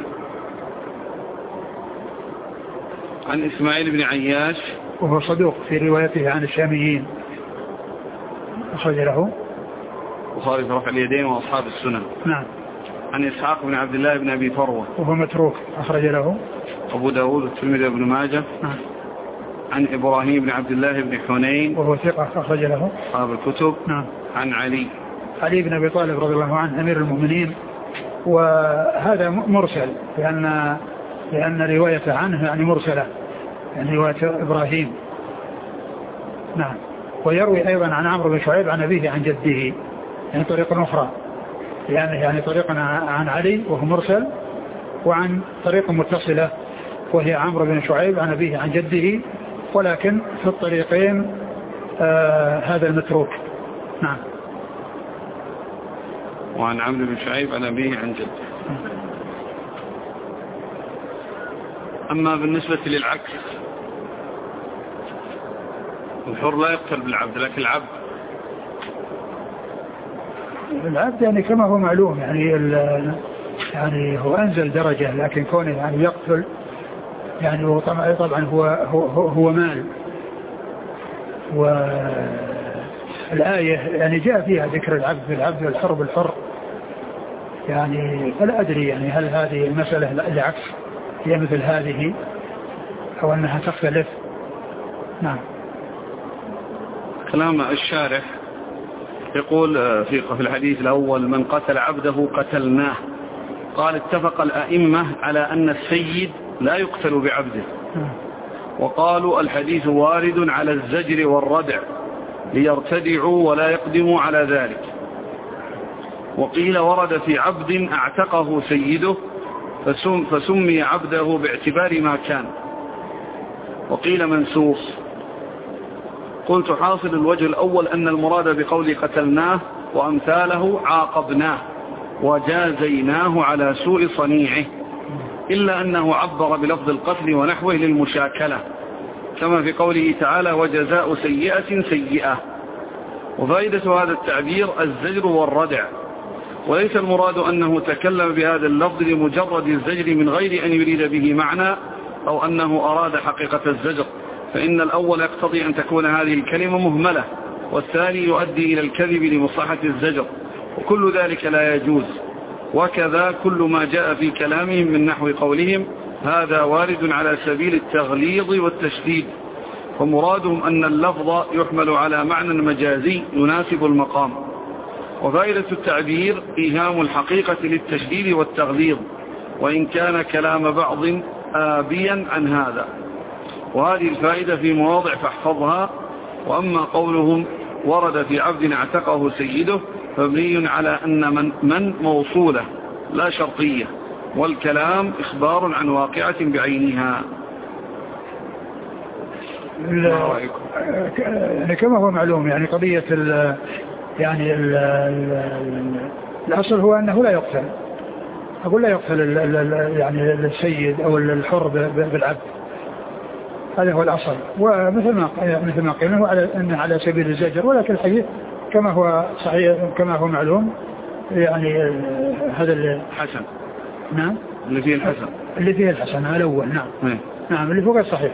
عن إسماعيل بن عياش وهو صدوق في روايته عن الشاميين، أخرج له البخاري في رفع اليدين وأصحاب السنن. نعم. عن إسحاق بن عبد الله بن أبي فروة وهو متروك، أخرج له أبو داود والترمذي بن ماجه. نعم. عن إبراهيم بن عبد الله بن حنين وهو ثقة، أخرج له أصحاب الكتب. نعم. عن علي بن أبي طالب رضي الله عنه أمير المؤمنين، وهذا مرسل لأن رواية عنه يعني مرسلة، يعني رواية إبراهيم. نعم. ويروي أيضا عن عمرو بن شعيب عن أبيه عن جده، يعني طريقة أخرى، يعني طريقة عن علي وهو مرسل، وعن طريقة متصلة وهي عمرو بن شعيب عن أبيه عن جده، ولكن في الطريقين هذا المتروك. نعم. وعن عمرو بن شعيب عن أبيه عن جده. أما بالنسبة للعكس، الحر لا يقتل بالعبد، لكن العبد يعني كما هو معلوم، يعني هو أنزل درجة، لكن كونه يعني يقتل يعني طبعا هو مال. والآية يعني جاء فيها ذكر العبد بالعبد والحر بالحر، يعني فلا أدري يعني هل هذه المسألة العكس هي مثل هذه أو أنها تختلف. نعم. كلام الشارح يقول في الحديث الأول: من قتل عبده قتلناه. قال: اتفق الأئمة على أن السيد لا يقتل بعبده، وقالوا الحديث وارد على الزجر والردع ليرتدعوا ولا يقدموا على ذلك. وقيل ورد في عبد اعتقه سيده فسمي عبده باعتبار ما كان. وقيل منسوخ. قلت: حاصل الوجه الأول أن المراد بقول قتلناه وأمثاله عاقبناه وجازيناه على سوء صنيعه، إلا أنه عبر بلفظ القتل ونحوه للمشاكلة، كما في قوله تعالى: وجزاء سيئة سيئة. وفائدة هذا التعبير الزجر والردع، وليس المراد أنه تكلم بهذا اللفظ لمجرد الزجر من غير أن يريد به معنى أو أنه أراد حقيقة الزجر، فإن الأول يقتضي أن تكون هذه الكلمة مهملة، والثاني يؤدي إلى الكذب لمصلحة الزجر، وكل ذلك لا يجوز. وكذا كل ما جاء في كلامهم من نحو قولهم هذا وارد على سبيل التغليظ والتشديد، ومرادهم أن اللفظ يحمل على معنى مجازي يناسب المقام. وفائدة التعبير إيهام الحقيقة للتشديد والتغليظ، وإن كان كلام بعض آبيا عن هذا. وهذه الفائدة في مواضع فاحفظها. وأما قولهم ورد في عبد اعتقه سيده فمبني على أن من موصولة لا شرطية، والكلام إخبار عن واقعة بعينها. يعني كما هو معلوم يعني قضية الأصل هو أنه لا يقتل، أقول لا يقتل يعني السيد أو الحر بالعبد، هذا هو الأصل. ومثل ما قلنا أنه على سبيل الزجر، ولكن الحديث كما هو صحيح كما هو معلوم يعني هذا حسن. نعم اللي فيه الحسن. اللي فيه الحسن هذا الأول. نعم. نعم اللي فوق الصحيح.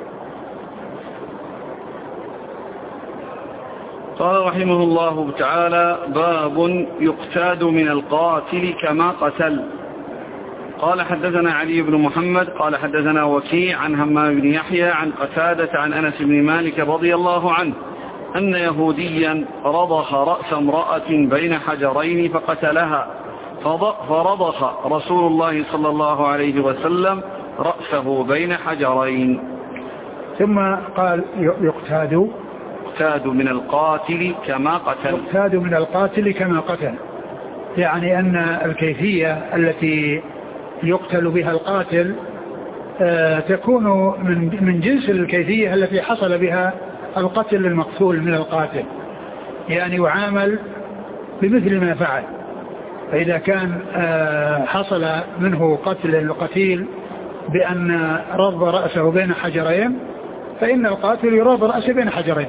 قال رحمه الله تعالى: باب يقتاد من القاتل كما قتل. قال حدثنا علي بن محمد قال حدثنا وكيع عن همام بن يحيى عن قتادة عن أنس بن مالك رضي الله عنه أن يهوديا رضخ رأس امرأة بين حجرين فقتلها، فرضخ رسول الله صلى الله عليه وسلم رأسه بين حجرين. ثم قال يقتاد من القاتل كما قتل. يقتاد من القاتل كما قتل، يعني أن الكيفية التي يقتل بها القاتل تكون من جنس الكيفية التي حصل بها القتل المقتول من القاتل، يعني يعامل بمثل ما فعل. فإذا كان حصل منه قتل القتيل بأن رض رأسه بين حجرين، فإن القاتل يرض رأسه بين حجرين،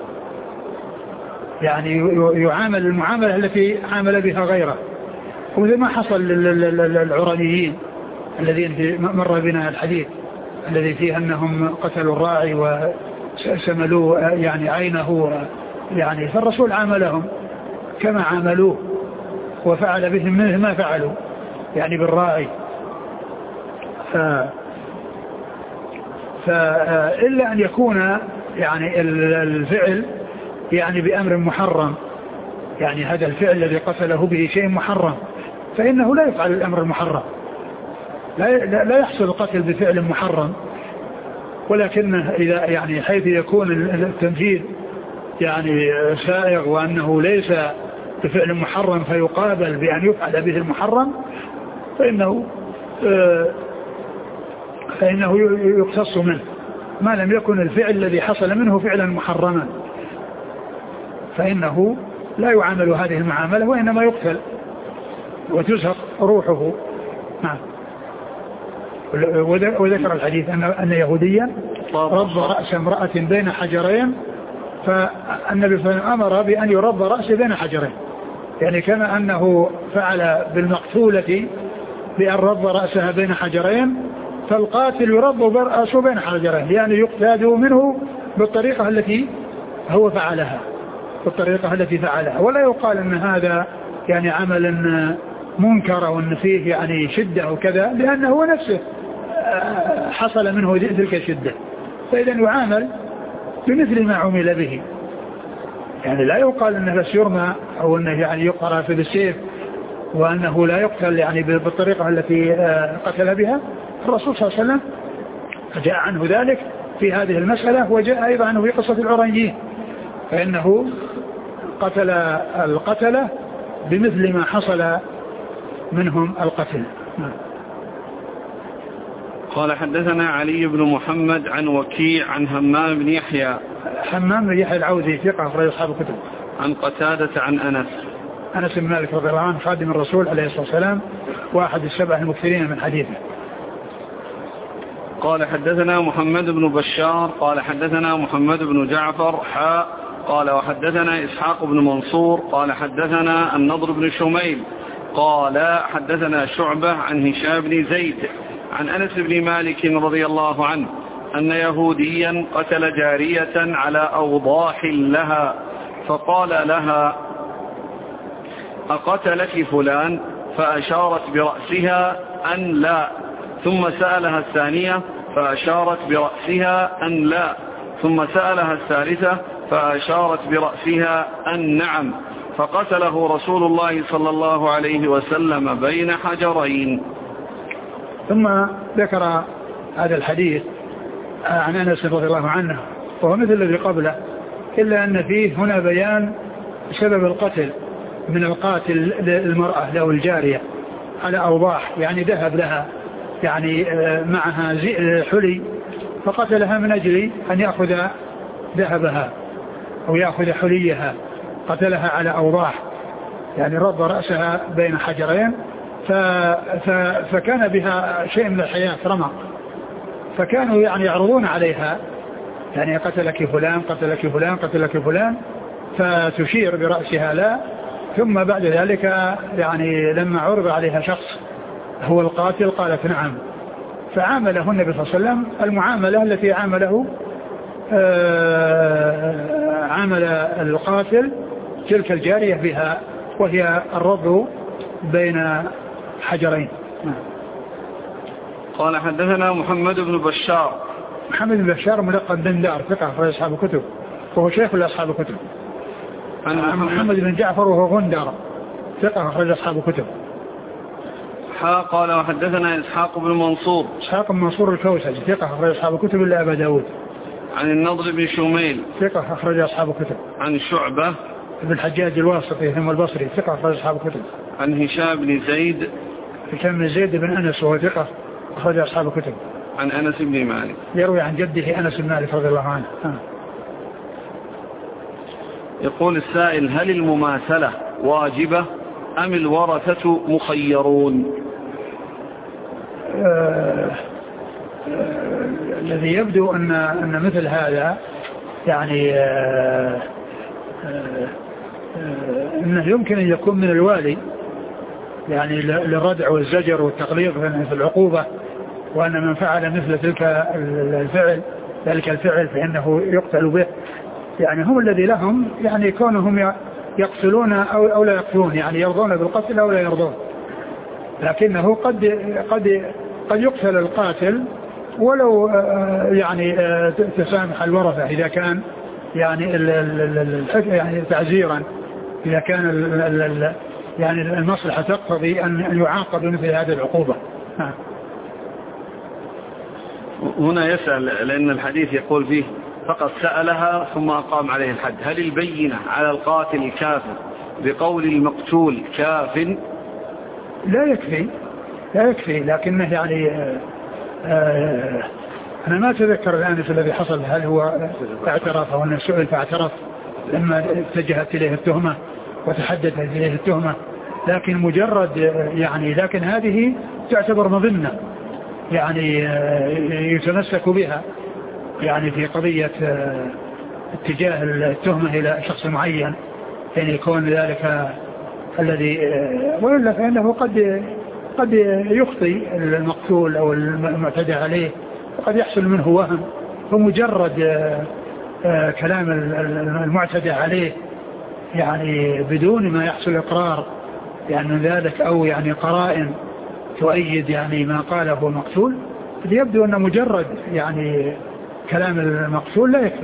يعني يعامل المعاملة التي عامل بها غيره. ومثل ما حصل للعرانيين الذين مر بنا الحديث الذي فيه أنهم قتلوا الراعي وسملوا يعني عينه، يعني فالرسول عاملهم كما عاملوه وفعل بهم منه ما فعلوا يعني بالراعي. فإلا أن يكون يعني الفعل يعني بأمر محرم، يعني هذا الفعل الذي قتله به شيء محرم، فإنه لا يفعل الأمر المحرم، لا يحصل القتل بفعل محرم. ولكن إذا يعني حيث يكون التنفيذ يعني سائغ وأنه ليس بفعل محرم فيقابل بأن يفعل به المحرم، فإنه يقتص منه ما لم يكن الفعل الذي حصل منه فعلا محرما، فإنه لا يعامل هذه المعاملة وإنما يقتل وتزهق روحه. نعم. وذكر الحديث أن يهوديا رض رأس امرأة بين حجرين، فالنبي صلى الله عليه وسلم أمر بأن يرض رأسه بين حجرين، يعني كما أنه فعل بالمقتولة بأن رض رأسها بين حجرين، فالقاتل يرض رأسه بين حجرين، يعني يقتاد منه بالطريقة التي هو فعلها، بالطريقة التي فعلها. ولا يقال أن هذا يعني عمل منكر وأن فيه يعني شدة وكذا، لأنه هو نفسه حصل منه تلك الشدة، فإذا يعامل بمثل ما عمل به. يعني لا يقال أنه بس يرمى أو أنه يعني يقرأ في بالسيف وأنه لا يقتل يعني بالطريقة التي قتل بها الرسول صلى الله عليه وسلم. جاء عنه ذلك في هذه المسألة، وجاء أيضا عنه في قصة العرانيين، فإنه قتل القتلة بمثل ما حصل منهم القتل. قال حدثنا علي بن محمد عن وكيع عن همام بن يحيى. همام بن يحيى العوزي ثقة أخرج أصحاب الكتب. عن قتادة عن أنس بن مالك رضي الله عنه خادم الرسول عليه الصلاة والسلام وأحد السبع المكثرين من حديثه. قال حدثنا محمد بن بشار قال حدثنا محمد بن جعفر قال وحدثنا إسحاق بن منصور قال حدثنا النضر بن شميل قال حدثنا شعبة عن هشام بن زيد عن أنس بن مالك رضي الله عنه أن يهوديا قتل جارية على أوضاح لها، فقال لها: أقتلك فلان؟ فأشارت برأسها أن لا، ثم سألها الثانية فأشارت برأسها أن لا، ثم سألها الثالثة فأشارت برأسها أن نعم، فقتله رسول الله صلى الله عليه وسلم بين حجرين. ثم ذكر هذا الحديث عن أنس رضي الله عنه وهو مثل الذي قبله، إلا أن فيه هنا بيان سبب القتل من القاتل المرأة له الجارية على أوضاح، يعني ذهب لها يعني معها حلي فقتلها من أجل أن يأخذ ذهبها أو يأخذ حليها، قتلها على أوضاح يعني رض رأسها بين حجرين، فكان بها شيء من الحياة رمق، فكانوا يعني يعرضون عليها يعني قتلك فلان قتلك فلان قتلك فلان، فتشير برأسها لا، ثم بعد ذلك يعني لما عرض عليها شخص هو القاتل قالت نعم، فعامله النبي صلى الله عليه وسلم المعاملة التي عامله عامل القاتل تلك الجارية بها، وهي الربط بين حجرين. قال حدثنا محمد بن بشار. محمد بن بشار ملقب بن دار ثقة أخرج أصحاب الكتب وهو شيخ لأصحاب الكتب. عن محمد بن جعفر وهو غندر ثقة أخرج أصحاب الكتب. قال وحدثنا إسحاق بن منصور. إسحاق بن منصور الكوسج ثقة أخرج أصحاب الكتب إلا أبا داود. عن النضر بن شميل ثقة أخرج أصحاب الكتب. عن شعبة ابن الحجاج الواسطي ثم البصري ثقة أخرج أصحاب الكتب. عن هشام بن زيد. هشام بن زيد بن أنس وهو ثقة أخرج أصحاب الكتب. عن أنس بن مالك يروي عن جده أنس بن مالك رضي الله عنه. يقول السائل: هل المماثلة واجبة أم الورثة مخيرون؟ الذي يبدو أن مثل هذا يعني أنه يمكن أن يكون من الوالي، يعني للردع والزجر والتقليص في العقوبة، وأن من فعل مثل ذلك الفعل فإنه يقتل به. يعني هم الذي لهم يعني كونهم يقتلون أو لا يقتلون، يعني يرضون بالقتل أو لا يرضون، لكنه قد يقتل القاتل ولو يعني تسامح الورثة إذا كان يعني تعزيرا، إذا كان يعني المصلحة تقتضي أن يعاقب مثل هذه العقوبة. هنا يسأل لأن الحديث يقول فيه فقط سألها ثم أقام عليه الحد، هل البينة على القاتل الكافر بقول المقتول كاف؟ لا يكفي لكنه يعني أنا ما أتذكر الآن الذي حصل، هل هو اعترف أو أنه سئل فاعترف لما اتجهت إليه التهمة وتحدثت إليه التهمة، لكن مجرد يعني لكن هذه تعتبر مظنة يعني يتمسك بها يعني في قضية اتجاه التهمة إلى شخص معين، يعني يكون ذلك الذي وإلا فإنه قد يخطي المقتول أو المعتدى عليه وقد يحصل منه وهم، فمجرد كلام المعتدى عليه يعني بدون ما يحصل إقرار يعني ذلك أو يعني قرائن تؤيد يعني ما قاله المقتول، يبدو أن مجرد يعني كلام المقتول لا يكفي.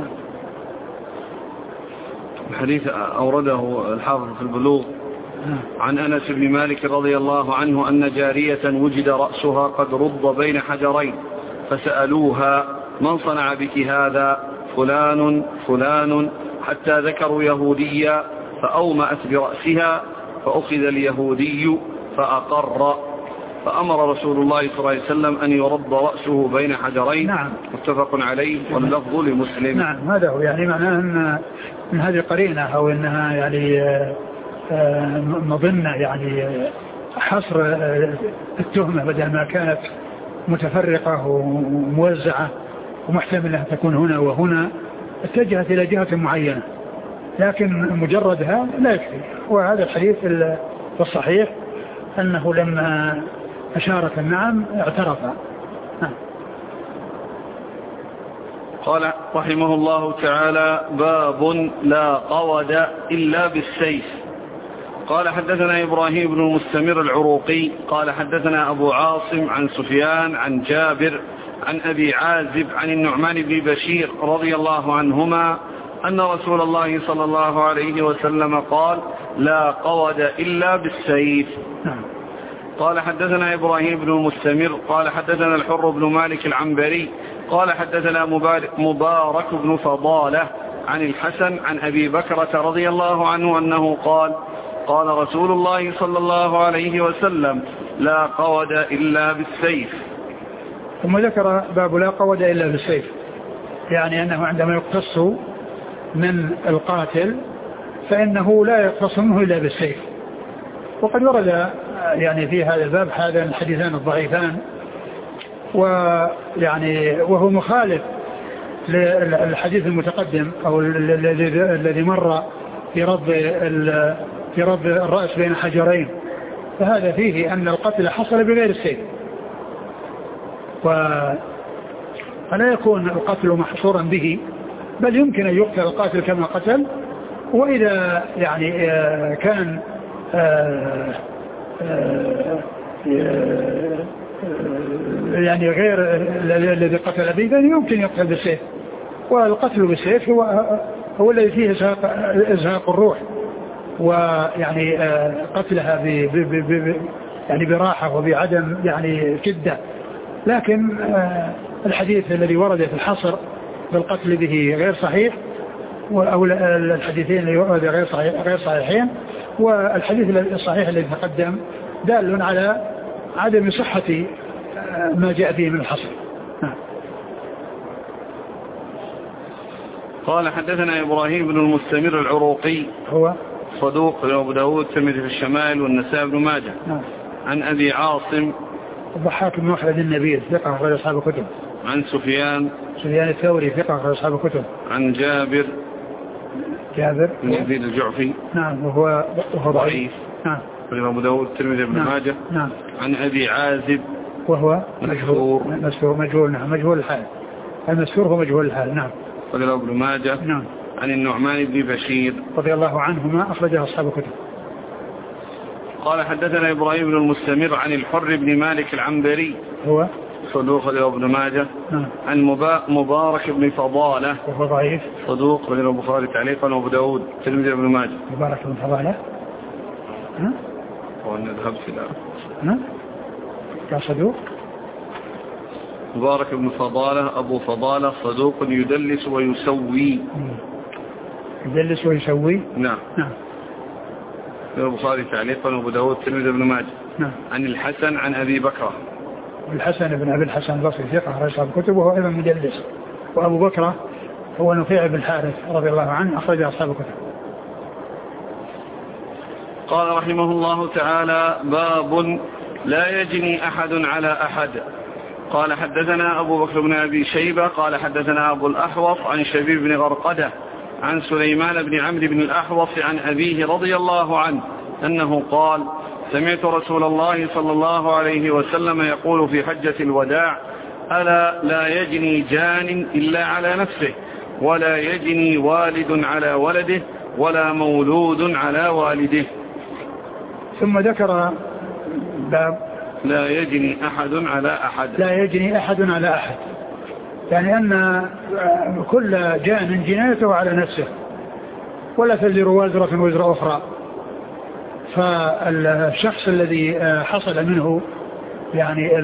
الحديث أورده الحافظ في البلوغ عن أنس بن مالك رضي الله عنه أن جارية وجد رأسها قد رض بين حجرين فسألوها: من صنع بك هذا؟ فلان فلان، حتى ذكروا يهوديا فأومأت برأسها فأخذ اليهودي فأقر، فأمر رسول الله صلى الله عليه وسلم أن يرد رأسه بين حجرين. نعم. متفق عليه واللفظ لمسلم. نعم، هذا هو يعني معناه أن هذه قرينة أو أنها يعني مظنة يعني حصر التهمة بدل ما كانت متفرقة وموزعة ومحتملة تكون هنا وهنا، اتجهت إلى جهة معينة، لكن مجردها لا يكفي. وهذا الحديث الصحيح أنه لما أشارت النعم اعترف. قال رحمه الله تعالى: باب لا قود إلا بالسيف. قال حدثنا إبراهيم بن المستمر العروقي قال حدثنا أبو عاصم عن سفيان عن جابر عن أبي عازب عن النعمان بن بشير رضي الله عنهما أن رسول الله صلى الله عليه وسلم قال: لا قود إلا بالسيف. قال حدثنا إبراهيم بن المستمر قال حدثنا الحر بن مالك العنبري قال حدثنا مبارك بن فضالة عن الحسن عن أبي بكرة رضي الله عنه أنه قال: قال رسول الله صلى الله عليه وسلم: لا قود إلا بالسيف. ثم ذكر باب لا قود إلا بالسيف، يعني أنه عندما يقتص من القاتل فإنه لا يقتص منه إلا بالسيف. وقد ورد يعني في هذا الباب هذا الحديثان الضعيفان، ويعني وهو مخالف للحديث المتقدم أو الذي مر في في رد الرأس بين حجرين، فهذا فيه أن القتل حصل بغير السيف، فلا يكون القتل محصورا به، بل يمكن أن يقتل القاتل كما قتل. وإذا يعني كان يعني غير الذي قتل به يمكن يقتل بالسيف، والقتل بالسيف هو الذي فيه إزهاق الروح، ويعني قتلها يعني براحة وبعدم يعني شدة. لكن الحديث الذي ورد في الحصر بالقتل به غير صحيح، أو الحديثين اللي ورد غير صحيحين، والحديث الصحيح الذي تقدم دال على عدم صحة ما جاء فيه من الحصر. قال حدثنا إبراهيم بن المستمر العروقي هو صدوق أبو داود الترمذي في الشمائل والنسائي بن ماجه. عن أبي عاصم الضحاك بن مخلد النبيل ثقة أخرج أصحاب الكتب. عن سفيان الثوري ثقة أخرج أصحاب الكتب. عن جابر بن يزيد الجعفي نعم وهو ضعيف. نعم أبو داود الترمذي بن ماجه. نعم. عن أبي عازب وهو مجهول. نعم مجهول الحال. المسهور هو مجهول الحال. نعم. رضي الله بن ماجه. نعم. عن النعمان بن بشير رضي الله عنهما أخرجه أصحاب الكتب. قال حدثنا إبراهيم بن المستمر عن الحر بن مالك العنبري هو صدوق رضي الله بن ماجه. نعم. عن مبارك بن فضالة وهو ضعيف صدوق رضي الله البخاري تعليقا وأبو داود الترمذي بن ماجه. مبارك بن فضالة ونذهب سلام كان صدوق. مبارك بن فضالة أبو فضالة صدوق يدلس ويسوي. نعم. البخاري تعليقا وابو داود الترمذي بن ماجه. نعم. عن الحسن عن أبي بكر الحسن بن أبي الحسن البصري ثقة أخرج أصحاب الكتب وهو أيضا مدلس. وأبو بكر هو نفيع بن الحارث رضي الله عنه أخرج أصحاب الكتب. قال رحمه الله تعالى باب لا يجني أحد على أحد. قال حدثنا أبو بكر بن أبي شيبة قال حدثنا أبو الأحوص عن شبيب بن غرقدة عن سليمان بن عمرو بن الأحوص عن أبيه رضي الله عنه أنه قال سمعت رسول الله صلى الله عليه وسلم يقول في حجة الوداع ألا لا يجني جان إلا على نفسه ولا يجني والد على ولده ولا مولود على والده. ثم ذكر باب لا يجني أحد على أحد. لا يجني أحد على أحد يعني أن كل جان جنايته على نفسه ولا تزر وازرة وزر أخرى. فالشخص الذي حصل منه يعني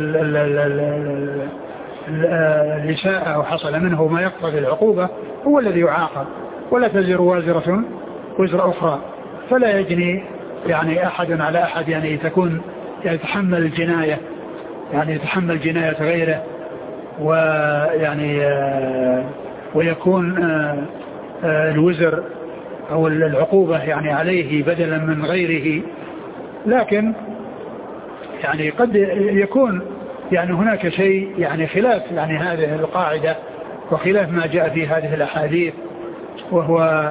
الإساءة أو حصل منه ما يقتضي العقوبة هو الذي يعاقب ولا تزر وازرة وزر أخرى. فلا يجني يعني أحد على أحد يعني تكون يتحمل الجناية يعني يتحمل جناية غيره ويعني ويكون الوزر أو العقوبة يعني عليه بدلا من غيره. لكن يعني قد يكون يعني هناك شيء يعني خلاف يعني هذه القاعدة وخلاف ما جاء في هذه الأحاديث وهو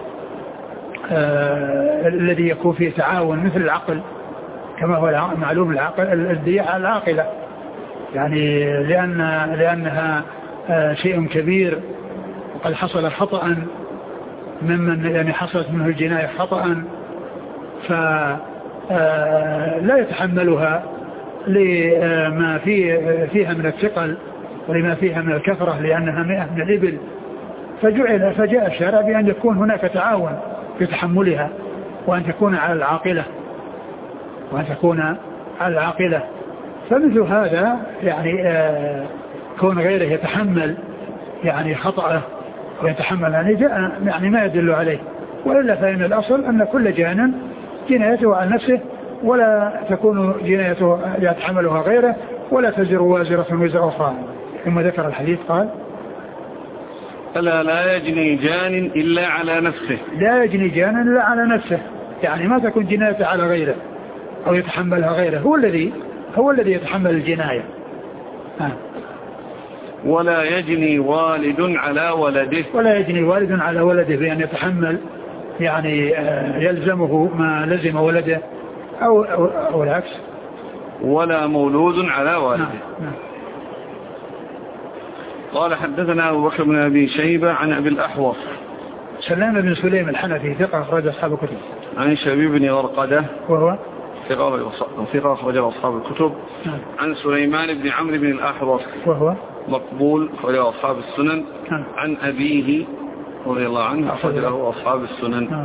الذي يكون فيه تعاون مثل العقل كما هو معلوم العقل الدية العاقلة يعني لأنها شيء كبير وقد حصل خطأ ممن يعني حصلت منه الجناية خطأ فلا يتحملها لما فيها من الثقل ولما فيها من الكثرة لأنها 100 من الإبل. فجاء الشارع بأن يكون هناك تعاون في تحملها وأن تكون على العاقلة فمثل هذا يعني كون غيره يتحمل يعني خطأه ويتحمل يعني جاء يعني ما يدل عليه. وإلا فإن الأصل أن كل جان جنايته على نفسه ولا تكون جنايته يتحملها غيره ولا تزر وازرة وزر أخرى. ثم ذكر الحديث قال ألا لا يجني جان إلا على نفسه. لا يجني جان إلا على نفسه يعني ما تكون جنايته على غيره أو يتحملها غيره هو الذي يتحمل الجناية. ولا يجني والد على ولده. ولا يجني والد على ولده بأن يتحمل يعني يلزمه ما لزم ولده أو العكس. ولا مولود على والده. نعم. قال حدثنا أبو بكر بن أبي شيبة عن أبي الأحوص سلام بن سليم الحنفي ثقة أخرج أصحاب الكتب. عن شبيب بن غرقدة وهو ثقة أخرج أصحاب الكتب. عن سليمان بن عمرو بن الأحوص وهو مقبول أخرج أصحاب السنن. عن أبيه رضي الله عنه أخرج له أصحاب السنن.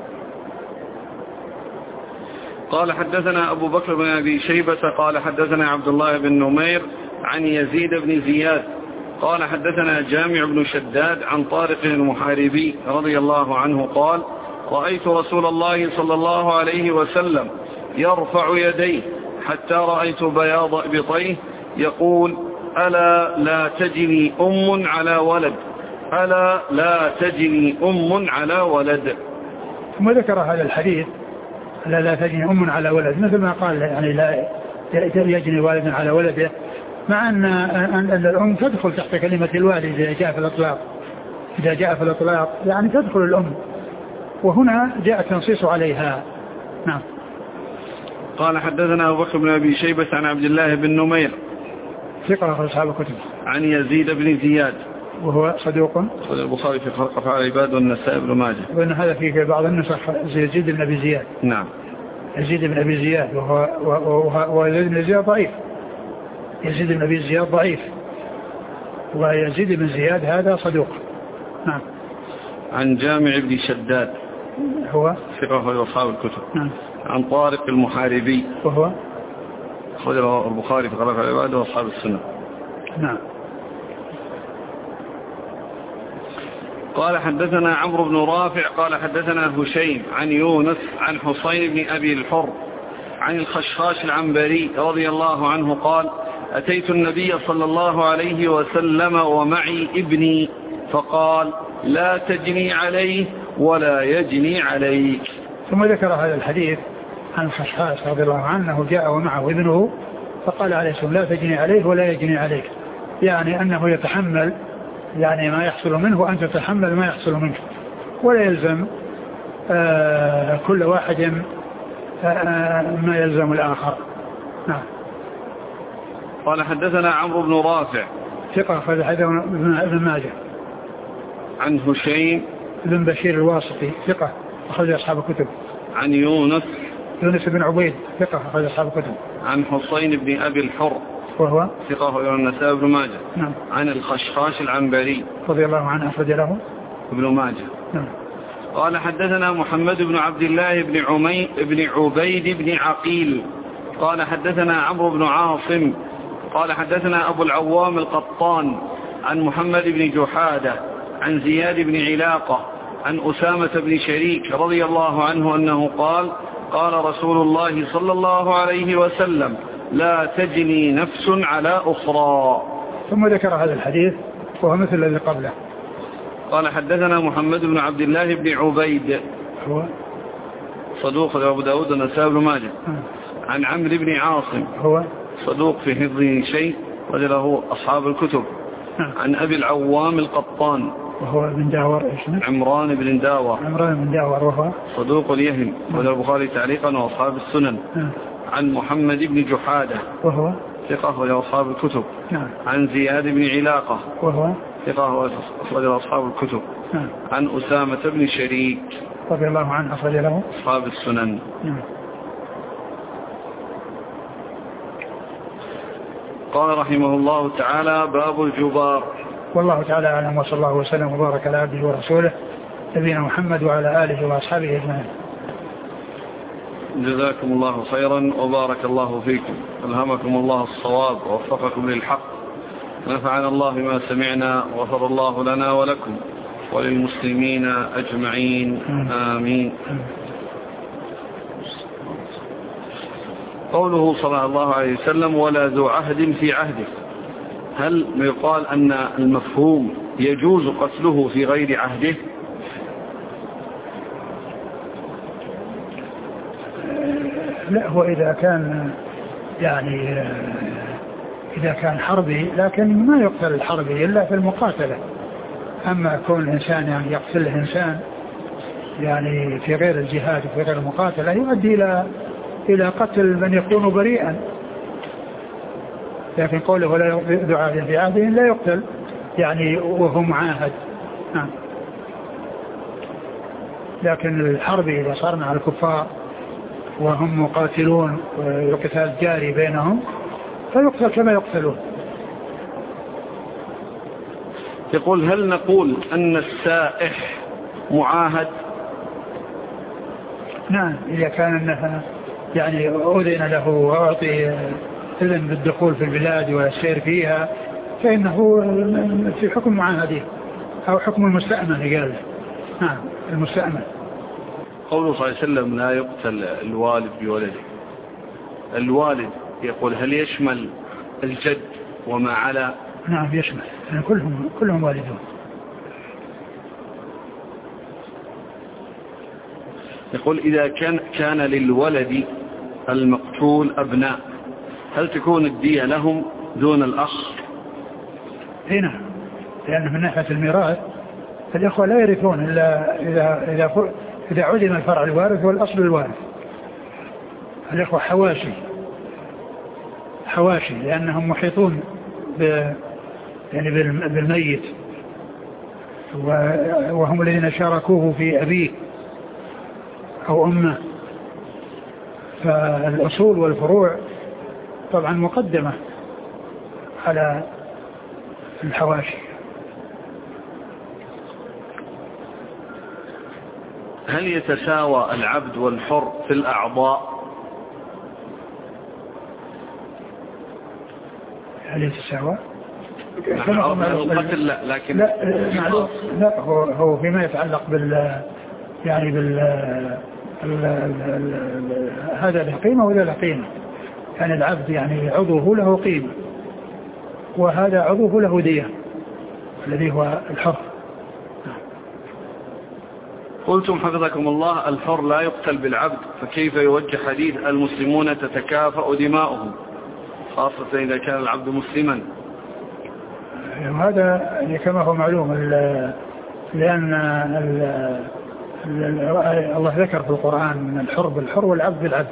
قال حدثنا أبو بكر بن أبي شيبة قال حدثنا عبد الله بن نمير عن يزيد بن زياد قال حدثنا جامع بن شداد عن طارق المحاربي رضي الله عنه قال رأيت رسول الله صلى الله عليه وسلم يرفع يديه حتى رأيت بياض إبطيه يقول ألا لا تجني أم على ولد ألا لا تجني أم على ولد. ثم ذكر هذا الحديث ألا لا تجني أم على ولد مثل ما قال يعني لا يجني والد على ولده مع أن الأم تدخل تحت كلمة الوالد إذا جاء في الإطلاق يعني تدخل الأم وهنا جاء التنصيص عليها. نعم. قال حدثنا أبو بكر بن أبي شيبة عن عبد الله بن نمير ثقة أخرج أصحاب الكتب. عن يزيد بن زياد وهو صدوق أخرج البخاري في خلق أفعال العباد والنسائي بن ماجه. وأن هذا في بعض النسخ يزيد بن أبي زياد. نعم. يزيد بن أبي زياد ويزيد بن زياد ضعيف. يزيد بن أبي زياد ضعيف ويزيد بن زياد هذا صدوق. نعم. عن جامع بن شداد هو ثقة أخرج أصحاب الكتب. نعم. عن طارق المحاربي وهو أخرج البخاري في خلق أفعال العباد وأصحاب السنة. نعم. قال حدثنا عمرو بن رافع قال حدثنا هشيم عن يونس عن حسين بن أبي الحر عن الخشخاش العنبري رضي الله عنه قال أتيت النبي صلى الله عليه وسلم ومعي ابني فقال لا تجني عليه ولا يجني عليك. ثم ذكر هذا الحديث عن الخشخاش رضي الله عنه جاء ومعه ابنه فقال عليه السلام لا تجني عليه ولا يجني عليك يعني أنه يتحمل يعني ما يحصل منه وأن تتحمل ما يحصل منك ولا يلزم كل واحد ما يلزم الآخر. نعم. قال حدثنا عمرو بن رافع ثقة أخرج ابن ماجه. عن هشيم بن بشير الواسطي ثقة أخرج أصحاب الكتب. عن يونس بن عبيد ثقة أخرج أصحاب الكتب. عن حسين بن أبي الحر وهو ثقة أخرج النسائي بن ماجه. نعم. عن الخشخاش العنبري رضي الله عنه أخرج له ابن ماجه. نعم. قال حدثنا محمد بن عبد الله بن عبيد بن عقيل قال حدثنا عمرو بن عاصم قال حدثنا أبو العوام القطان عن محمد بن جحادة عن زياد بن علاقة عن أسامة بن شريك رضي الله عنه أنه قال رسول الله صلى الله عليه وسلم لا تجني نفس على أخرى. ثم ذكر هذا الحديث وهو مثل الذي قبله. قال حدثنا محمد بن عبد الله بن عبيد هو صدوق أبو داود والنسائي بن ماجه. عن عمرو بن عاصم هو صدوق في حفظه شيء وله أصحاب الكتب. عن أبي العوام القطان وهو بن داور عمران بن داور وهو صدوق اليهم وله البخاري تعليقا وأصحاب السنن. عن محمد بن جحادة وهو ثقة وله أصحاب الكتب. عن زياد بن علاقة وهو ثقة وله أصحاب الكتب. عن أسامة بن شريك رضي الله عنه أخرج له أصحاب السنن. قال رحمه الله تعالى باب الجبار. والله تعالى أعلم وصلى الله وسلم وبارك على عبده ورسوله نبينا محمد وعلى آله وأصحابه أجمعين. جزاكم الله خيرا وبارك الله فيكم ألهمكم الله الصواب ووفقكم للحق ونفعنا الله بما سمعنا وغفر الله لنا ولكم وللمسلمين أجمعين آمين. قوله صلى الله عليه وسلم ولا ذو عهد في عهده هل يقال أن المفهوم يجوز قتله في غير عهده؟ لا هو إذا كان يعني إذا كان حربي لكن ما يقتل الحربي إلا في المقاتلة. أما كون الإنسان يعني يقتل إنسان يعني في غير الجهاد وفي غير المقاتلة يؤدي إلى قتل من يكون بريئا. لكن قوله ولا يذو عهد في عهده لا يقتل يعني وهو معاهد. نعم. لكن الحرب إذا صارنا على الكفار وهم مقاتلون والقتال جاري بينهم فيقتل كما يقتلون. يقول هل نقول أن السائح معاهد؟ نعم إذا كان أنها يعني أذن له وأعطي إذن بالدخول في البلاد والسير فيها فإنه في حكم معاهده أو حكم المستأمن قال. نعم المستأمن. قوله صلى الله عليه وسلم لا يقتل الوالد بولده، الوالد يقول هل يشمل الجد وما على؟ نعم يشمل يعني كلهم والدون. يقول إذا كان للولد المقتول أبناء هل تكون الدية لهم دون الأخ؟ هنا لأن من ناحية الميراث الإخوة لا يرثون إلا إذا عدم الفرع الوارث والأصل الوارث. الإخوة حواشي لأنهم محيطون يعني بالميت وهم الذين شاركوه في أبيه أو أمه. فالأصول والفروع طبعا مقدمة على الحواشي. هل يتساوى العبد والحر في الأعضاء؟ هل يتساوى؟ القتل لا لكن لا هو فيما يتعلق يعني هذا له قيمة ولا له قيمة. يعني العبد يعني عضوه له قيمة وهذا عضوه له دية الذي هو الحر. قلتم حفظكم الله الحر لا يقتل بالعبد، فكيف يوجه حديث المسلمون تتكافأ دماؤهم خاصة إذا كان العبد مسلما؟ وهذا يعني كما هو معلوم لأن الله ذكر في القرآن الحر بالحر والعبد بالعبد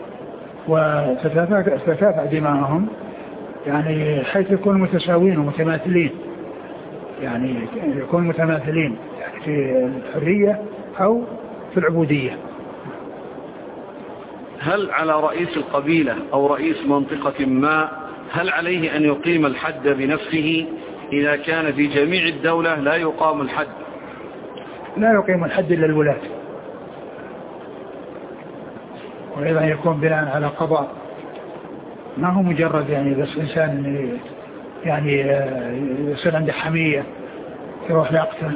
وتتكافأ دماؤهم يعني حيث يكونوا متساوين ومتماثلين، يعني يكون متماثلين يعني في الحرية أو في العبودية. هل على رئيس القبيلة أو رئيس منطقة ما هل عليه أن يقيم الحد بنفسه إذا كان في جميع الدولة لا يقام الحد؟ لا يقيم الحد إلا الولاة، وأيضا يكون بناء على قضاء، ما هو مجرد يعني بس إنسان يعني يصير عنده حمية يروح يقتل.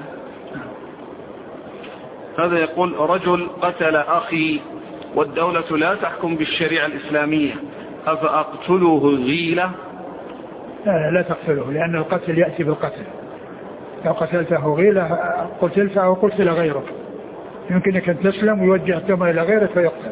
هذا يقول رجل قتل أخي والدولة لا تحكم بالشريعة الإسلامية أفأقتله غيلة؟ لا تقتله، لأن القتل يأتي بالقتل. لو قتلته غيلة قتلت أو قتل غيرك، يمكنك أن تسلم ويوجه التهمة إلى غيرك فيقتل.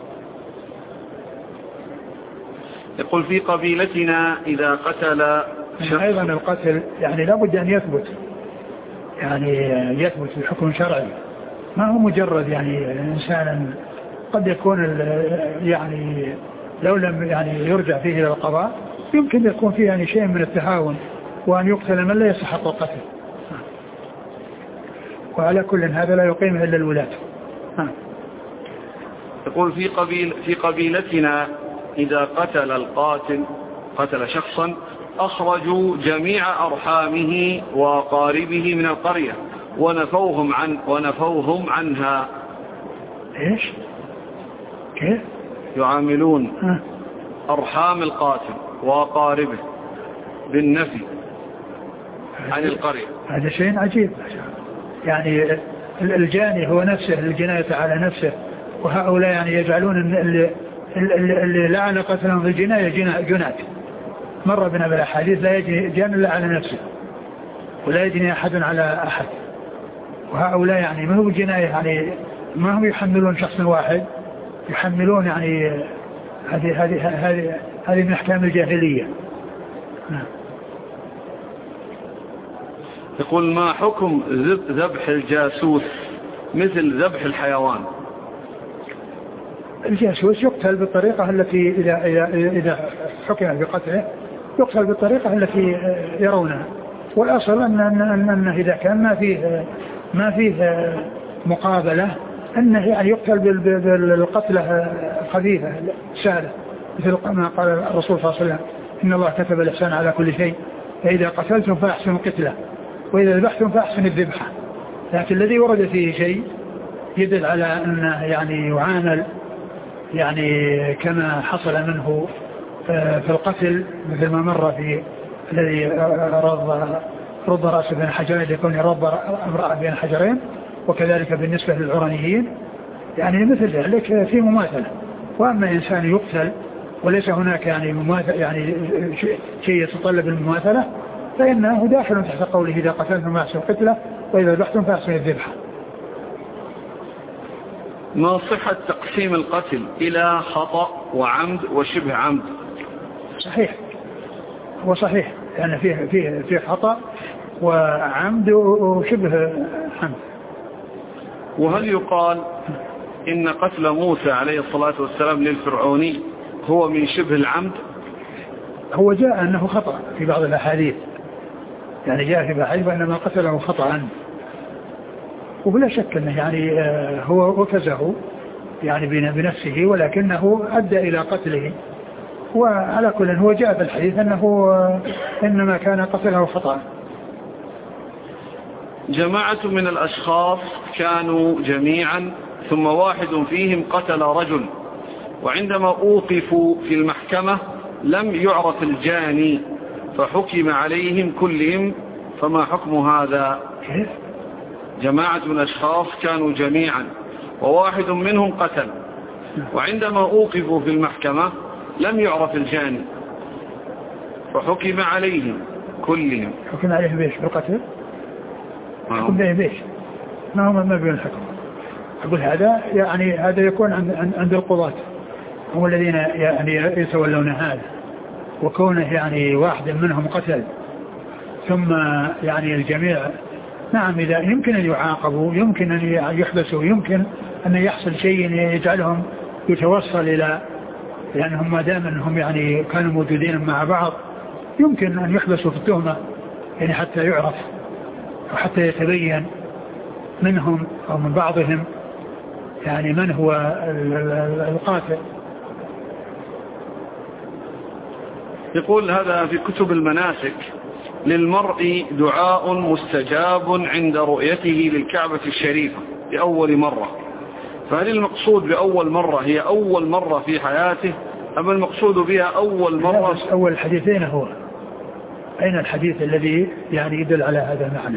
يقول في قبيلتنا إذا قتل أيضا القتل يعني لابد أن يثبت، يعني يثبت بحكم شرعي، ما هو مجرد يعني إنسانا قد يكون يعني لو لم يعني يرجع فيه إلى القضاء يمكن يكون فيه يعني شيء من التهاون وأن يقتل من لا يستحق القتل. وعلى كل هذا لا يقيم إلا الولاة. يقول في قبيلتنا إذا قتل القاتل قتل شخصا أخرجوا جميع أرحامه وأقاربه من القرية ونفوهم عنها. إيش؟ كيف؟ يعاملون أرحام القاتل وأقاربه بالنفي عن القرية. هذا شيء عجيب، يعني الجاني هو نفسه الجناية على نفسه، وهؤلاء يعني يجعلون اللي لعن قتلهم في الجناية جنات. مر بنا بالأحاديث لا يجني جان إلا على نفسه ولا يجني أحد على أحد، وهؤلاء يعني ما هو الجناية يعني ما هم يحملون شخص واحد، يحملون يعني هذه من أحكام الجاهلية. يقول ما حكم ذبح الجاسوس مثل ذبح الحيوان. الجاسوس يقتل بالطريقة التي إذا حكم بقتله يقتل بالطريقة التي يرونها. والأصل أنه إذا كان ما فيه مقابلة أنه يعني يقتل بالقتلة خفيفة سهلة، مثل ما قال الرسول صلى الله عليه وسلم إن الله كتب الإحسان على كل شيء، فإذا قتلتم فأحسنوا القتلة وإذا ذبحتم فأحسنوا الذبحة. لكن الذي ورد فيه شيء يدل على أنه يعني يعامل يعني كما حصل منه في القتل، مثل ما مر في الذي رد رأسه بين حجرين يكون رد امرأة بين حجرين، وكذلك بالنسبة للعرانيين يعني مثل ذلك في مماثلة. وأما إنسان يقتل وليس هناك يعني مماثلة يعني شيء يتطلب المماثلة فإنه داخل تحت قوله إذا قتلتم فأحسنوا القتلة وإذا ذبحتم فأحسنوا الذبحة. ما صحة تقسيم القتل إلى خطأ وعمد وشبه عمد؟ صحيح، هو صحيح يعني فيه خطأ وعمد وشبه عمد. وهل يقال إن قتل موسى عليه الصلاة والسلام للفرعوني هو من شبه العمد؟ هو جاء أنه خطأ في بعض الأحاديث، يعني جاء في بحيث أنما قتله خطأ، وبلا شك أنه يعني هو وكزه يعني بنفسه ولكنه أدى إلى قتله. وعلى كل هو جاء في الحديث أنه إنما كان قتله خطأ. جماعة من الأشخاص كانوا جميعا ثم واحد فيهم قتل رجل، وعندما أوقفوا في المحكمة لم يعرف الجاني فحكم عليهم كلهم، فما حكم هذا؟ جماعة من الأشخاص كانوا جميعا وواحد منهم قتل، وعندما أوقفوا في المحكمة لم يعرف الجاني فحكم عليهم كلهم. حكم عليهم بيش بالقتل؟ حكم عليهم بيش؟ ما هو ما بين الحكم. أقول هذا يعني هذا يكون عند القضاة هم الذين يعني يتولون هذا، وكونه يعني واحد منهم قتل ثم يعني الجميع نعم إذا يمكن أن يعاقبوا يمكن أن يحبسوا يمكن أن يحصل شيء يجعلهم يتوصل إلى لأنهم ما دام أنهم يعني كانوا موجودين مع بعض يمكن أن يحبسوا في التهمة يعني حتى يعرف وحتى يتبين منهم أو من بعضهم يعني من هو القاتل. يقول هذا في كتب المناسك: للمرء دعاء مستجاب عند رؤيته للكعبة الشريفة لأول مرة، فهل المقصود بأول مرة هي أول مرة في حياته أم المقصود بها أول مرة؟ أول الحديثين هو أين الحديث الذي يعني يدل على هذا المعنى؟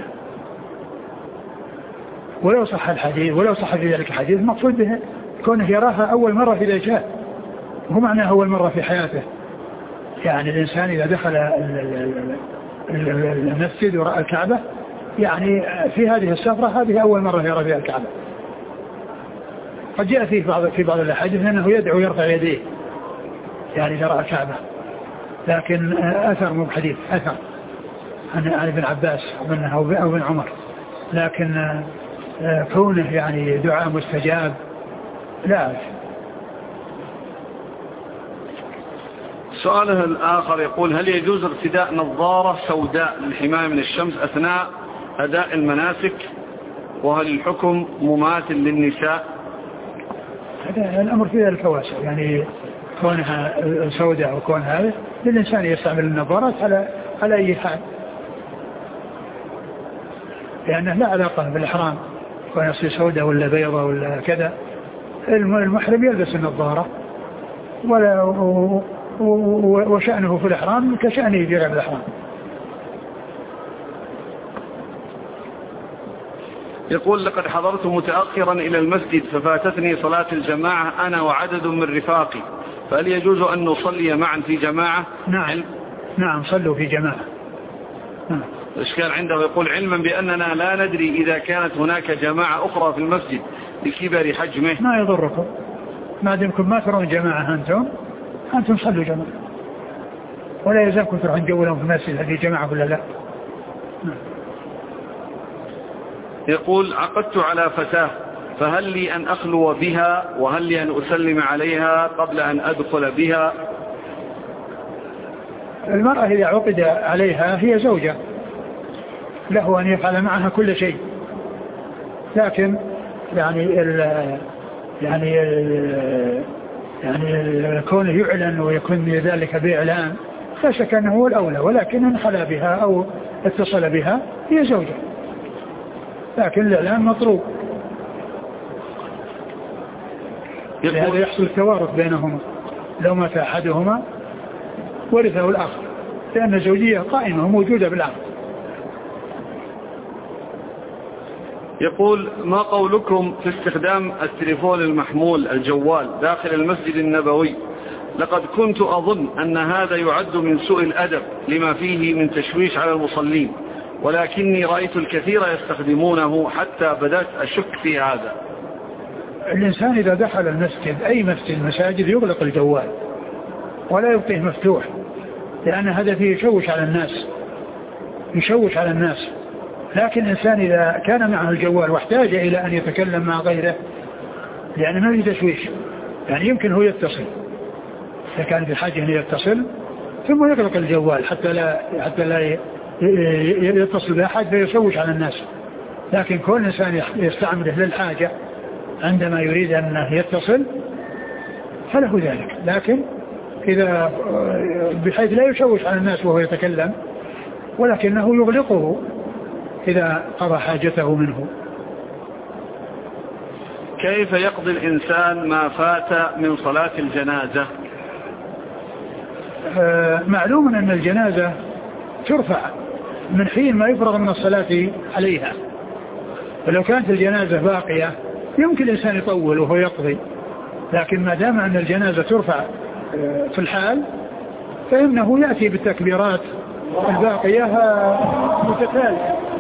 ولو صح الحديث ولو صح في ذلك الحديث المقصود به كونه يراها أول مرة في الإجهاد، هو معنى أول مرة في حياته. يعني الإنسان إذا دخل المسجد ورأى الكعبة يعني في هذه السفرة هذه أول مرة يرى فيها الكعبة. قد جاء في بعض الأحاديث أنه يدعو يرفع يديه يعني إذا رأى الكعبة، لكن أثر مو بحديث أثر عن ابن عباس أو ابن عمر، لكن كونه يعني دعاء مستجاب لا. سؤاله الآخر يقول: هل يجوز ارتداء نظارة سوداء للحماية من الشمس أثناء أداء المناسك؟ وهل الحكم مماثل للنساء؟ هذا الأمر فيه الفواسع، يعني كونها سوداء وكونها هذا للإنسان يستعمل النظارات على أي حال، لأنه لا علاقة بالإحرام كون يصير سوداء ولا بيضاء ولا كذا. المحرم يلبس النظارة وشأنه في الإحرام كشأنه في غير الإحرام. يقول: لقد حضرت متأخرا إلى المسجد ففاتتني صلاة الجماعة أنا وعدد من رفاقي، فهل يجوز أن نصلي معا في جماعة؟ نعم صلوا في جماعة. الإشكال عنده يقول: علما بأننا لا ندري إذا كانت هناك جماعة أخرى في المسجد لكبر حجمه. ما يضركم ما دمكم ما ترون جماعة أنتم صلوا جماعة، ولا يلزمكم تروحون جولهم في المسجد هذه جماعة ولا لا. يقول: عقدت على فتاة، فهل لي أن أخلو بها وهل لي أن أسلم عليها قبل أن أدخل بها؟ المرأة إذا عقد عليها هي زوجة، له أن يفعل معها كل شيء، لكن يعني كونه يعلن ويكون ذلك بإعلان لا شك أنه هو الأولى، ولكن إن خلا بها أو اتصل بها هي زوجة، لكن الإعلان مطلوب لهذا يحصل التوارث بينهما، لو مات أحدهما ورثه الآخر، لأن الزوجية قائمة وموجودة بالعقد. يقول: ما قولكم في استخدام التليفون المحمول الجوال داخل المسجد النبوي؟ لقد كنت أظن أن هذا يعد من سوء الأدب لما فيه من تشويش على المصلين، ولكني رأيت الكثير يستخدمونه حتى بدأت أشك في هذا. الإنسان إذا دخل المسجد أي مسجد المساجد يغلق الجوال ولا يبقيه مفتوح، لأن هذا فيه يشوش على الناس. لكن الإنسان إذا كان معه الجوال واحتاج إلى أن يتكلم مع غيره، يعني ما في تشويش، يعني يمكن هو يتصل إذا كان بحاجة أن يتصل ثم يغلق الجوال حتى لا يتصل بأحد فيشوش على الناس. لكن كل إنسان يستعمله للحاجة عندما يريد أن يتصل فله ذلك، لكن إذا بحيث لا يشوش على الناس وهو يتكلم، ولكنه يغلقه إذا قضى حاجته منه. كيف يقضي الإنسان ما فات من صلاة الجنازة؟ معلوم أن الجنازة ترفع من حين ما يفرغ من الصلاة عليها، ولو كانت الجنازة باقية يمكن الإنسان يطول وهو يقضي، لكن ما دام أن الجنازة ترفع في الحال فإنه يأتي بالتكبيرات الباقية متتالية.